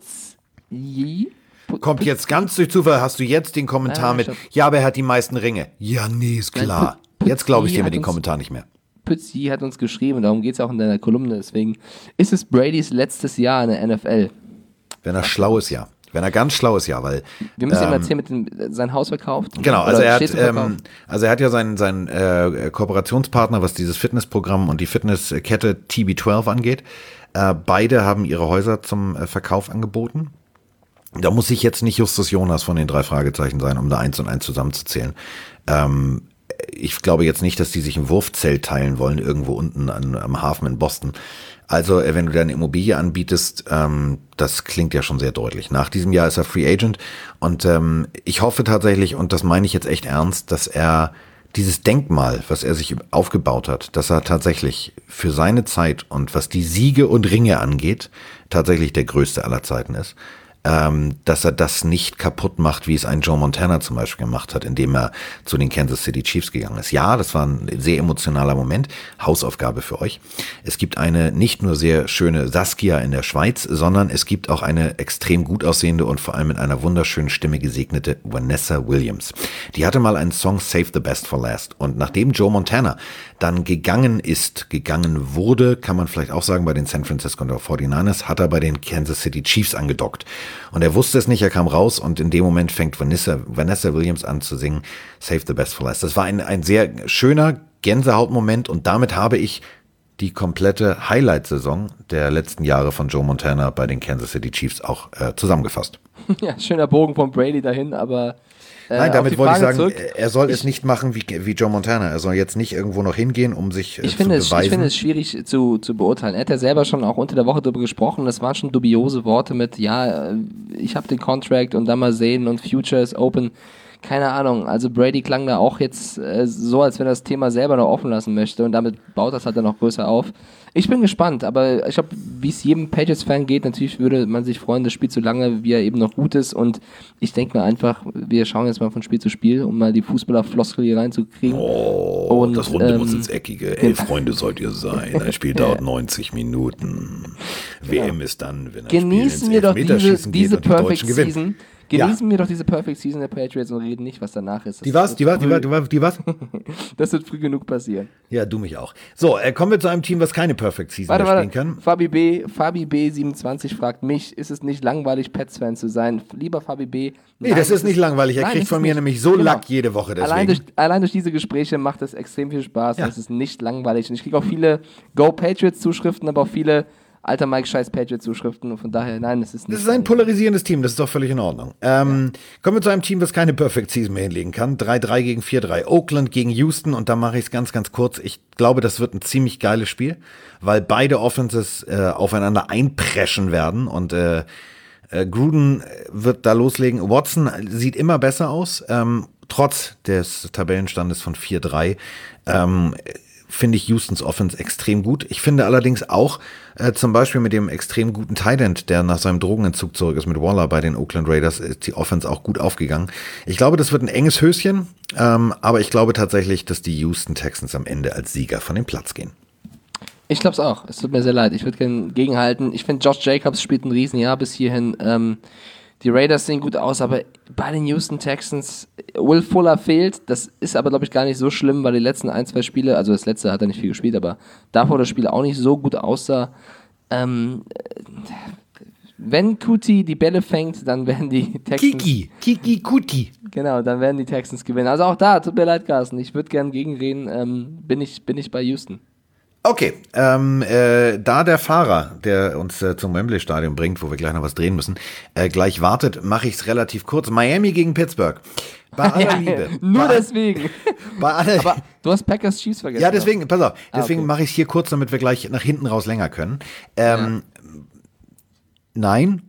Putzi... Put- Kommt jetzt ganz durch Zufall, hast du jetzt den Kommentar Ah, mit, stopp. ja, aber er hat die meisten Ringe. Ja, nee, ist Nein, klar. Put- Jetzt glaube ich Putzi dir hat mit den uns- Kommentaren nicht mehr. Pützi hat uns geschrieben, darum geht es auch in deiner Kolumne, deswegen ist es Bradys letztes Jahr in der N F L. Wenn er schlau ist, ja. Wenn er ganz schlau ist, ja, weil. Wir müssen ihm ähm, erzählen, mit dem, sein Haus verkauft. Genau, also Oder er hat, steht zum Verkauf? ähm, also er hat ja seinen, seinen äh, Kooperationspartner, was dieses Fitnessprogramm und die Fitnesskette T B zwölf angeht. Äh, beide haben ihre Häuser zum äh, Verkauf angeboten. Da muss ich jetzt nicht Justus Jonas von den drei Fragezeichen sein, um da eins und eins zusammenzuzählen. Ähm, ich glaube jetzt nicht, dass die sich ein Wurfzelt teilen wollen, irgendwo unten an, am Hafen in Boston. Also, äh, wenn du deine Immobilie anbietest, ähm, das klingt ja schon sehr deutlich. Nach diesem Jahr ist er Free Agent und ähm, ich hoffe tatsächlich, und das meine ich jetzt echt ernst, dass er dieses Denkmal, was er sich aufgebaut hat, dass er tatsächlich für seine Zeit und was die Siege und Ringe angeht, tatsächlich der größte aller Zeiten ist. Ähm, dass er das nicht kaputt macht, wie es ein Joe Montana zum Beispiel gemacht hat, indem er zu den Kansas City Chiefs gegangen ist. Ja, das war ein sehr emotionaler Moment. Hausaufgabe für euch. Es gibt eine nicht nur sehr schöne Saskia in der Schweiz, sondern es gibt auch eine extrem gut aussehende und vor allem mit einer wunderschönen Stimme gesegnete Vanessa Williams. Die hatte mal einen Song Save the Best for Last. Und nachdem Joe Montana dann gegangen ist, gegangen wurde, kann man vielleicht auch sagen, bei den San Francisco forty-niners, hat er bei den Kansas City Chiefs angedockt. Und er wusste es nicht, er kam raus und in dem Moment fängt Vanessa, Vanessa Williams an zu singen Save the Best for Last. Das war ein, ein sehr schöner Gänsehautmoment und damit habe ich die komplette Highlight-Saison der letzten Jahre von Joe Montana bei den Kansas City Chiefs auch äh, zusammengefasst. Ja, schöner Bogen von Brady dahin, aber äh, Nein, auf damit die wollte ich Frage sagen, zurück. er soll Ich- es nicht machen wie, wie Joe Montana. Er soll jetzt nicht irgendwo noch hingehen, um sich äh, Ich zu finde, es, beweisen. ich finde es schwierig zu, zu beurteilen. Er hat ja selber schon auch unter der Woche darüber gesprochen. Das waren schon dubiose Worte mit, ja, äh, ich habe den Contract und dann mal sehen und Future is open. Keine Ahnung. Also Brady klang da auch jetzt äh, so, als wenn er das Thema selber noch offen lassen möchte und damit baut das halt dann noch größer auf. Ich bin gespannt, aber ich glaube, wie es jedem Patriots-Fan geht, natürlich würde man sich freuen, das Spiel so lange, wie er eben noch gut ist und ich denke mir einfach, wir schauen jetzt mal von Spiel zu Spiel, um mal die Fußballer-Floskel hier reinzukriegen. Oh, Und, das Runde ähm, muss ins Eckige. Elf Freunde sollt ihr sein. Ein Spiel dauert neunzig Minuten. W M ist dann, wenn ein Genießen Spiel wir ins doch diese, Elfmeterschießen geht diese und die Perfect Deutschen gewinnen. Season. Ja. Genießen wir doch diese Perfect Season der Patriots und reden nicht, was danach ist. Das Die was? wird Die was? Die früh- was? Die was? Die was? Das wird früh genug passieren. Ja, du mich auch. So, äh, kommen wir zu einem Team, was keine Perfect Season Warte, mehr warte. spielen kann. Fabi B, Fabi B siebenundzwanzig fragt mich, ist es nicht langweilig, Pets-Fan zu sein? Lieber Fabi B. Nee, das ist nicht langweilig. Er Nein, kriegt ist von es mir nicht. nämlich so Genau. Lack jede Woche. Deswegen. Allein durch, allein durch diese Gespräche macht es extrem viel Spaß. Ja. Und es ist nicht langweilig. Und ich kriege auch viele Go Patriots Zuschriften, aber auch viele alter Mike Scheiß Patriots Zuschriften. Und von daher, nein, es ist nicht. Das ist ein polarisierendes Team, das ist doch völlig in Ordnung. Ähm, kommen wir zu einem Team, das keine Perfect Season mehr hinlegen kann. drei drei gegen vier drei. Oakland gegen Houston und da mache ich es ganz, ganz kurz. Ich glaube, das wird ein ziemlich geiles Spiel, weil beide Offenses äh, aufeinander einpreschen werden und äh, äh, Gruden wird da loslegen. Watson sieht immer besser aus. Ähm, trotz des Tabellenstandes von vier drei, ähm, finde ich Houstons Offense extrem gut. Ich finde allerdings auch äh, zum Beispiel mit dem extrem guten Tight End, der nach seinem Drogenentzug zurück ist, mit Waller bei den Oakland Raiders, ist die Offense auch gut aufgegangen. Ich glaube, das wird ein enges Höschen, ähm, aber ich glaube tatsächlich, dass die Houston Texans am Ende als Sieger von dem Platz gehen. Ich glaube es auch. Es tut mir sehr leid. Ich würde gerne gegenhalten. Ich finde, Josh Jacobs spielt ein Riesenjahr bis hierhin. Ähm, die Raiders sehen gut aus, aber bei den Houston Texans, Will Fuller fehlt. Das ist aber, glaube ich, gar nicht so schlimm, weil die letzten ein, zwei Spiele, also das letzte hat er nicht viel gespielt, aber davor das Spiel auch nicht so gut aussah. Ähm, wenn Kuti die Bälle fängt, dann werden die Texans... Kiki, Kiki Kuti. Genau, dann werden die Texans gewinnen. Also auch da, tut mir leid, Carsten. Ich würde gerne gegenreden. Ähm, bin ich, bin ich bei Houston. Okay, ähm, äh, da der Fahrer, der uns äh, zum Wembley-Stadion bringt, wo wir gleich noch was drehen müssen, äh, gleich wartet, mache ich es relativ kurz. Miami gegen Pittsburgh. Bei aller Liebe. Nur bei, deswegen. Bei aller, aber du hast Packers Chiefs vergessen. Ja, deswegen, pass auf, deswegen ah, okay. mache ich es hier kurz, damit wir gleich nach hinten raus länger können. Ähm, ja. Nein.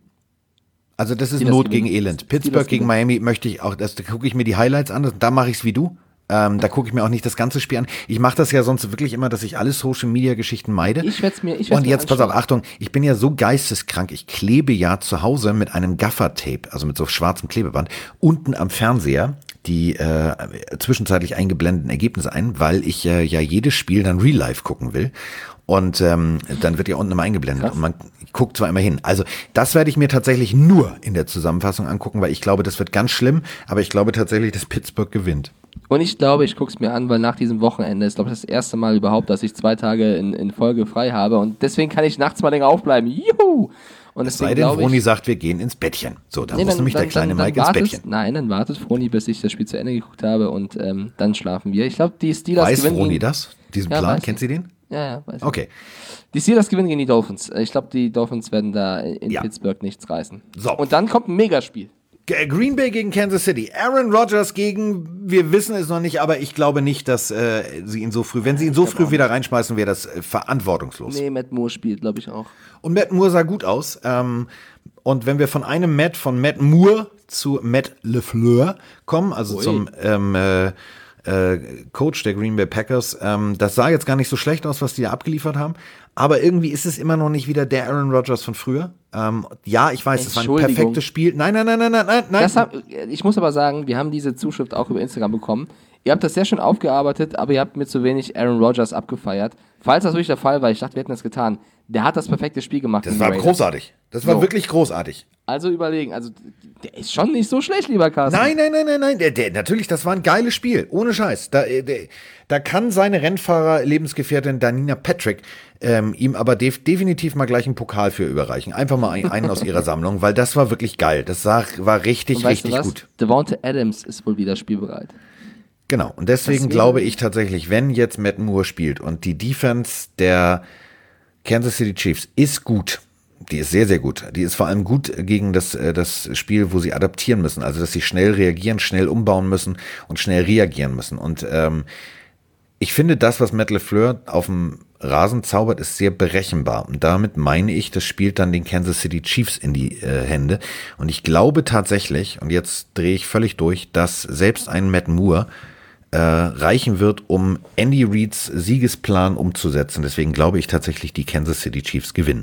Also das ist Steelers Not gewinnen. gegen Elend. Pittsburgh gegen Miami möchte ich auch, das, da gucke ich mir die Highlights an, da mache ich es wie du. Ähm, da gucke ich mir auch nicht das ganze Spiel an. Ich mache das ja sonst wirklich immer, dass ich alle Social-Media-Geschichten meide. Ich werde es mir ich Und jetzt, pass auf, Achtung, ich bin ja so geisteskrank, ich klebe ja zu Hause mit einem Gaffer-Tape, also mit so schwarzem Klebeband, unten am Fernseher die äh, zwischenzeitlich eingeblendeten Ergebnisse ein, weil ich äh, ja jedes Spiel dann real life gucken will. Und ähm, dann wird ja unten immer eingeblendet. Krass. Und man guckt zwar immer hin. Also das werde ich mir tatsächlich nur in der Zusammenfassung angucken, weil ich glaube, das wird ganz schlimm, aber ich glaube tatsächlich, dass Pittsburgh gewinnt. Und ich glaube, ich gucke es mir an, weil nach diesem Wochenende ist, glaube ich, das erste Mal überhaupt, dass ich zwei Tage in, in Folge frei habe. Und deswegen kann ich nachts mal länger aufbleiben. Juhu! Und es sei denn, Froni sagt, wir gehen ins Bettchen. So, da nee, muss dann, nämlich dann, der kleine dann, Mike dann ins wartest, Bettchen. Nein, dann wartet Froni, bis ich das Spiel zu Ende geguckt habe und ähm, dann schlafen wir. Ich glaube, die Steelers weiß gewinnen. Weiß Froni gegen, das? Diesen ja, Plan? Kennt sie den? Ja, ja, weiß ich. Okay. Die Steelers gewinnen gegen die Dolphins. Ich glaube, die Dolphins werden da in ja. Pittsburgh nichts reißen. So. Und dann kommt ein Megaspiel. Green Bay gegen Kansas City. Aaron Rodgers gegen, wir wissen es noch nicht, aber ich glaube nicht, dass äh, sie ihn so früh, wenn sie ihn so früh wieder reinschmeißen, wäre das äh, verantwortungslos. Nee, Matt Moore spielt, glaube ich, auch. Und Matt Moore sah gut aus. Ähm, und wenn wir von einem Matt, von Matt Moore zu Matt LeFleur kommen, also Ui. zum ähm, äh, äh, Coach der Green Bay Packers, ähm, das sah jetzt gar nicht so schlecht aus, was die da abgeliefert haben. Aber irgendwie ist es immer noch nicht wieder der Aaron Rodgers von früher. Ähm, ja, ich weiß, es war ein perfektes Spiel. Nein, nein, nein, nein, nein, nein. Das hab, ich muss aber sagen, wir haben diese Zuschrift auch über Instagram bekommen. Ihr habt das sehr schön aufgearbeitet, aber ihr habt mir zu wenig Aaron Rodgers abgefeiert. Falls das wirklich der Fall war, ich dachte, wir hätten das getan. Der hat das perfekte Spiel gemacht. Das war großartig. Das war so. wirklich großartig. Also überlegen, also der ist schon nicht so schlecht, lieber Carsten. Nein, nein, nein, nein, nein. Der, der, natürlich, das war ein geiles Spiel. Ohne Scheiß. Da, der, da kann seine Rennfahrer-Lebensgefährtin Danina Patrick ähm, ihm aber def- definitiv mal gleich einen Pokal für überreichen. Einfach mal einen, einen aus ihrer Sammlung, weil das war wirklich geil. Das sah, war richtig, richtig gut. Devonta Adams ist wohl wieder spielbereit. Genau. Und deswegen glaube ich tatsächlich, wenn jetzt Matt Moore spielt und die Defense der Kansas City Chiefs ist gut. Die ist sehr, sehr gut. Die ist vor allem gut gegen das, das Spiel, wo sie adaptieren müssen. Also, dass sie schnell reagieren, schnell umbauen müssen und schnell reagieren müssen. Und ähm, ich finde, das, was Matt LeFleur auf dem Rasen zaubert, ist sehr berechenbar. Und damit meine ich, das spielt dann den Kansas City Chiefs in die äh, Hände. Und ich glaube tatsächlich, und jetzt drehe ich völlig durch, dass selbst ein Matt Moore Äh, reichen wird, um Andy Reeds Siegesplan umzusetzen. Deswegen glaube ich tatsächlich, die Kansas City Chiefs gewinnen.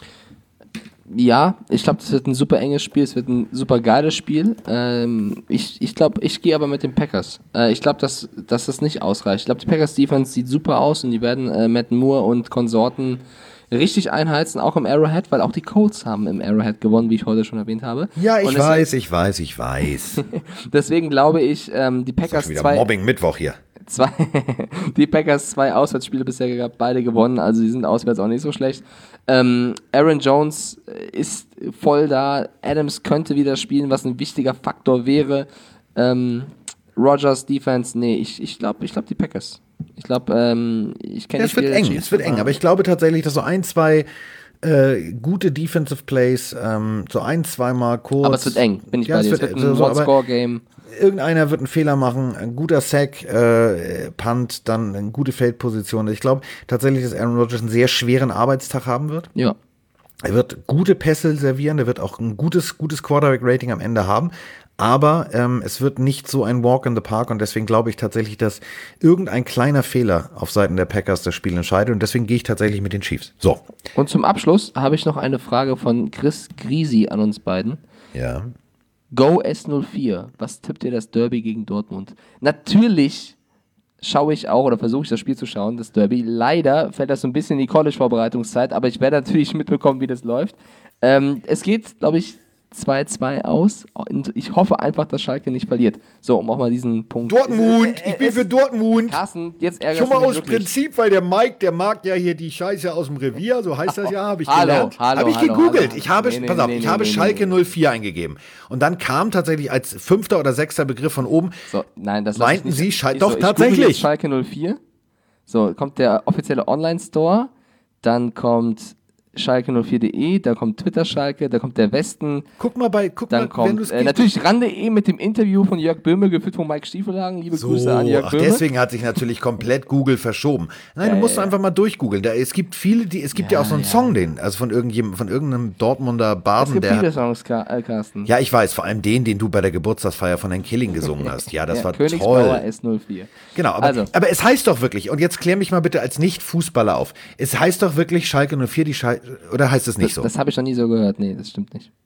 Ja, ich glaube, das wird ein super enges Spiel, es wird ein super geiles Spiel. Ähm, ich ich glaube, ich gehe aber mit den Packers. Äh, ich glaube, dass, dass das nicht ausreicht. Ich glaube, die Packers Defense sieht super aus und die werden äh, Matt Moore und Konsorten richtig einheizen, auch im Arrowhead, weil auch die Colts haben im Arrowhead gewonnen, wie ich heute schon erwähnt habe. Ja, ich deswegen, weiß, ich weiß, ich weiß. Deswegen glaube ich, ähm, die Packers wieder zwei... Mobbing Mittwoch hier. Zwei, die Packers zwei Auswärtsspiele bisher gehabt, beide gewonnen, also die sind auswärts auch nicht so schlecht. Ähm, Aaron Jones ist voll da, Adams könnte wieder spielen, was ein wichtiger Faktor wäre. Ähm, Rodgers Defense, nee, ich, ich glaube ich glaub die Packers. Ich glaube, ähm, ich kenne ja, es wird eng, es wird eng, aber ich glaube tatsächlich, dass so ein, zwei äh, gute Defensive Plays, ähm, so ein, zweimal kurz. Aber es wird eng, bin ich ja, bei dir. Es wird, es wird ein so, One-Score-Game. Irgendeiner wird einen Fehler machen, ein guter Sack, äh, Punt, dann eine gute Feldposition. Ich glaube tatsächlich, dass Aaron Rodgers einen sehr schweren Arbeitstag haben wird. Ja. Er wird gute Pässe servieren, er wird auch ein gutes, gutes Quarterback-Rating am Ende haben. Aber ähm, es wird nicht so ein Walk in the Park und deswegen glaube ich tatsächlich, dass irgendein kleiner Fehler auf Seiten der Packers das Spiel entscheidet und deswegen gehe ich tatsächlich mit den Chiefs. So. Und zum Abschluss habe ich noch eine Frage von Chris Grisi an uns beiden. Ja. Go S null vier, was tippt ihr das Derby gegen Dortmund? Natürlich schaue ich auch oder versuche ich das Spiel zu schauen, das Derby. Leider fällt das so ein bisschen in die College-Vorbereitungszeit, aber ich werde natürlich mitbekommen, wie das läuft. Ähm, es geht, glaube ich, zwei zwei aus und ich hoffe einfach, dass Schalke nicht verliert. So, um auch mal diesen Punkt... Dortmund, ich bin für Dortmund. Carsten, jetzt ärgerst Schon mal du mich aus wirklich. Prinzip, weil der Mike, der mag ja hier die Scheiße aus dem Revier, so heißt das ja, habe ich Hallo, gelernt. hallo, Habe ich hallo, gegoogelt. hallo. Ich habe, Nee, nee, pass auf, nee, ich nee, habe nee, Schalke nee. null vier eingegeben. Und dann kam tatsächlich als fünfter oder sechster Begriff von oben, So, nein, das lass meinten ich nicht. Sie Schalke? Ich Doch, so, ich google tatsächlich. jetzt Schalke null vier. So, kommt der offizielle Online-Store, dann kommt Schalke null vier punkt de, da kommt Twitter Schalke, da kommt der Westen, Guck mal bei, guck dann mal, wenn kommt du's äh, gehst- natürlich ran.de mit dem Interview von Jörg Böhme, geführt von Mike Stiefelhagen. Liebe So, Grüße an Jörg ach, Böhme. deswegen hat sich natürlich komplett Google verschoben. Nein, du Ja, musst ja, einfach mal durchgoogeln. Da, es gibt viele, die, es gibt ja, Ja, auch so einen ja. Song, den, also von irgendjemandem, von irgendeinem Dortmunder Es Baden, gibt der viele hat, Songs, Ka- äh, Carsten. ja, ich weiß, vor allem den, den du bei der Geburtstagsfeier von Herrn Killing gesungen hast. Ja, das Ja, war Königsblauer toll. S null vier. Genau, aber, Also. aber es heißt doch wirklich, und jetzt klär mich mal bitte als Nicht-Fußballer auf, es heißt doch wirklich Schalke null vier, die Schal oder heißt es nicht Das, so? das habe ich noch nie so gehört. Nee, das stimmt nicht.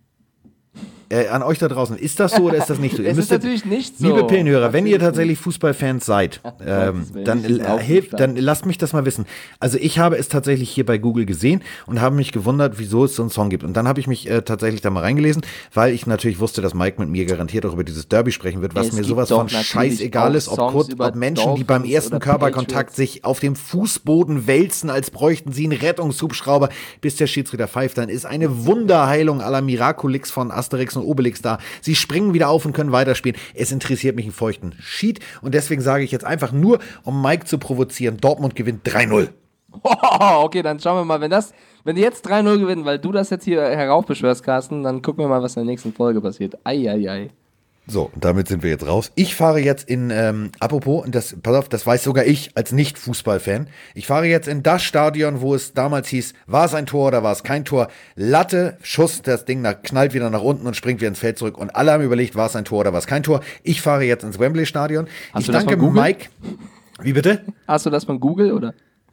Äh, an euch da draußen, ist das so oder ist das nicht so? Ihr Es ist müsstet- natürlich nicht so. Liebe Pillenhörer, wenn ihr Natürlich tatsächlich Fußballfans seid, ähm, Gottes Willen, dann, ich bin äh, auch hilft, stark. dann lasst mich das mal wissen. Also ich habe es tatsächlich hier bei Google gesehen und habe mich gewundert, wieso es so einen Song gibt. Und dann habe ich mich äh, tatsächlich da mal reingelesen, weil ich natürlich wusste, dass Mike mit mir garantiert auch über dieses Derby sprechen wird, was Es mir gibt sowas doch von natürlich scheißegal auch ist, ob, Songs kurz, über ob Menschen, die beim Dolphins ersten oder Körperkontakt Patriots. sich auf dem Fußboden wälzen, als bräuchten sie einen Rettungshubschrauber, bis der Schiedsrichter pfeift. Dann ist eine Wunderheilung à la Miraculix von Asterix und Obelix da. Sie springen wieder auf und können weiterspielen. Es interessiert mich einen feuchten Schied und deswegen sage ich jetzt einfach nur, um Mike zu provozieren, Dortmund gewinnt drei null. Oh, okay, dann schauen wir mal, wenn das, wenn die jetzt drei null gewinnen, weil du das jetzt hier heraufbeschwörst, Carsten, dann gucken wir mal, was in der nächsten Folge passiert. Eieiei. So, und damit sind wir jetzt raus. Ich fahre jetzt in, ähm, apropos, und das, pass auf, das weiß sogar ich als Nicht-Fußballfan. Ich fahre jetzt in das Stadion, wo es damals hieß, war es ein Tor oder war es kein Tor? Latte, Schuss, das Ding nach, knallt wieder nach unten und springt wieder ins Feld zurück. Und alle haben überlegt, war es ein Tor oder war es kein Tor? Ich fahre jetzt ins Wembley-Stadion. Hast Ich du das danke von Google? Mike. Wie bitte? Hast du das von Google oder?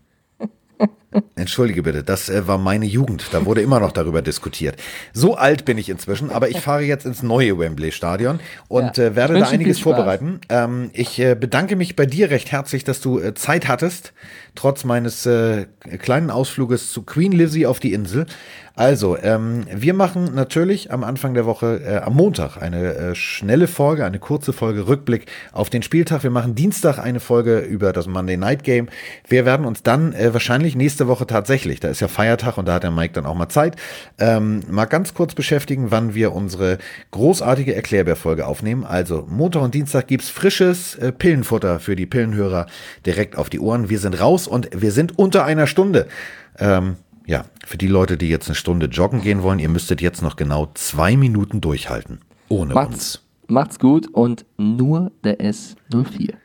Entschuldige bitte, das äh, war meine Jugend. Da wurde immer noch darüber diskutiert. So alt bin ich inzwischen, aber ich fahre jetzt ins neue Wembley-Stadion und Ja, äh, werde ich da wünsche einiges viel Spaß. vorbereiten. Ähm, ich äh, bedanke mich bei dir recht herzlich, dass du äh, Zeit hattest, trotz meines äh, kleinen Ausfluges zu Queen Lizzie auf die Insel. Also, ähm, wir machen natürlich am Anfang der Woche, äh, am Montag, eine äh, schnelle Folge, eine kurze Folge Rückblick auf den Spieltag. Wir machen Dienstag eine Folge über das Monday Night Game. Wir werden uns dann äh, wahrscheinlich nächste Woche tatsächlich, da ist ja Feiertag und da hat der Mike dann auch mal Zeit, ähm, mal ganz kurz beschäftigen, wann wir unsere großartige Erklärbär-Folge aufnehmen. Also Montag und Dienstag gibt's frisches äh, Pillenfutter für die Pillenhörer direkt auf die Ohren. Wir sind raus und wir sind unter einer Stunde. Ähm, Ja, für die Leute, die jetzt eine Stunde joggen gehen wollen, ihr müsstet jetzt noch genau zwei Minuten durchhalten. Ohne uns. Macht's, macht's gut und nur der S null vier.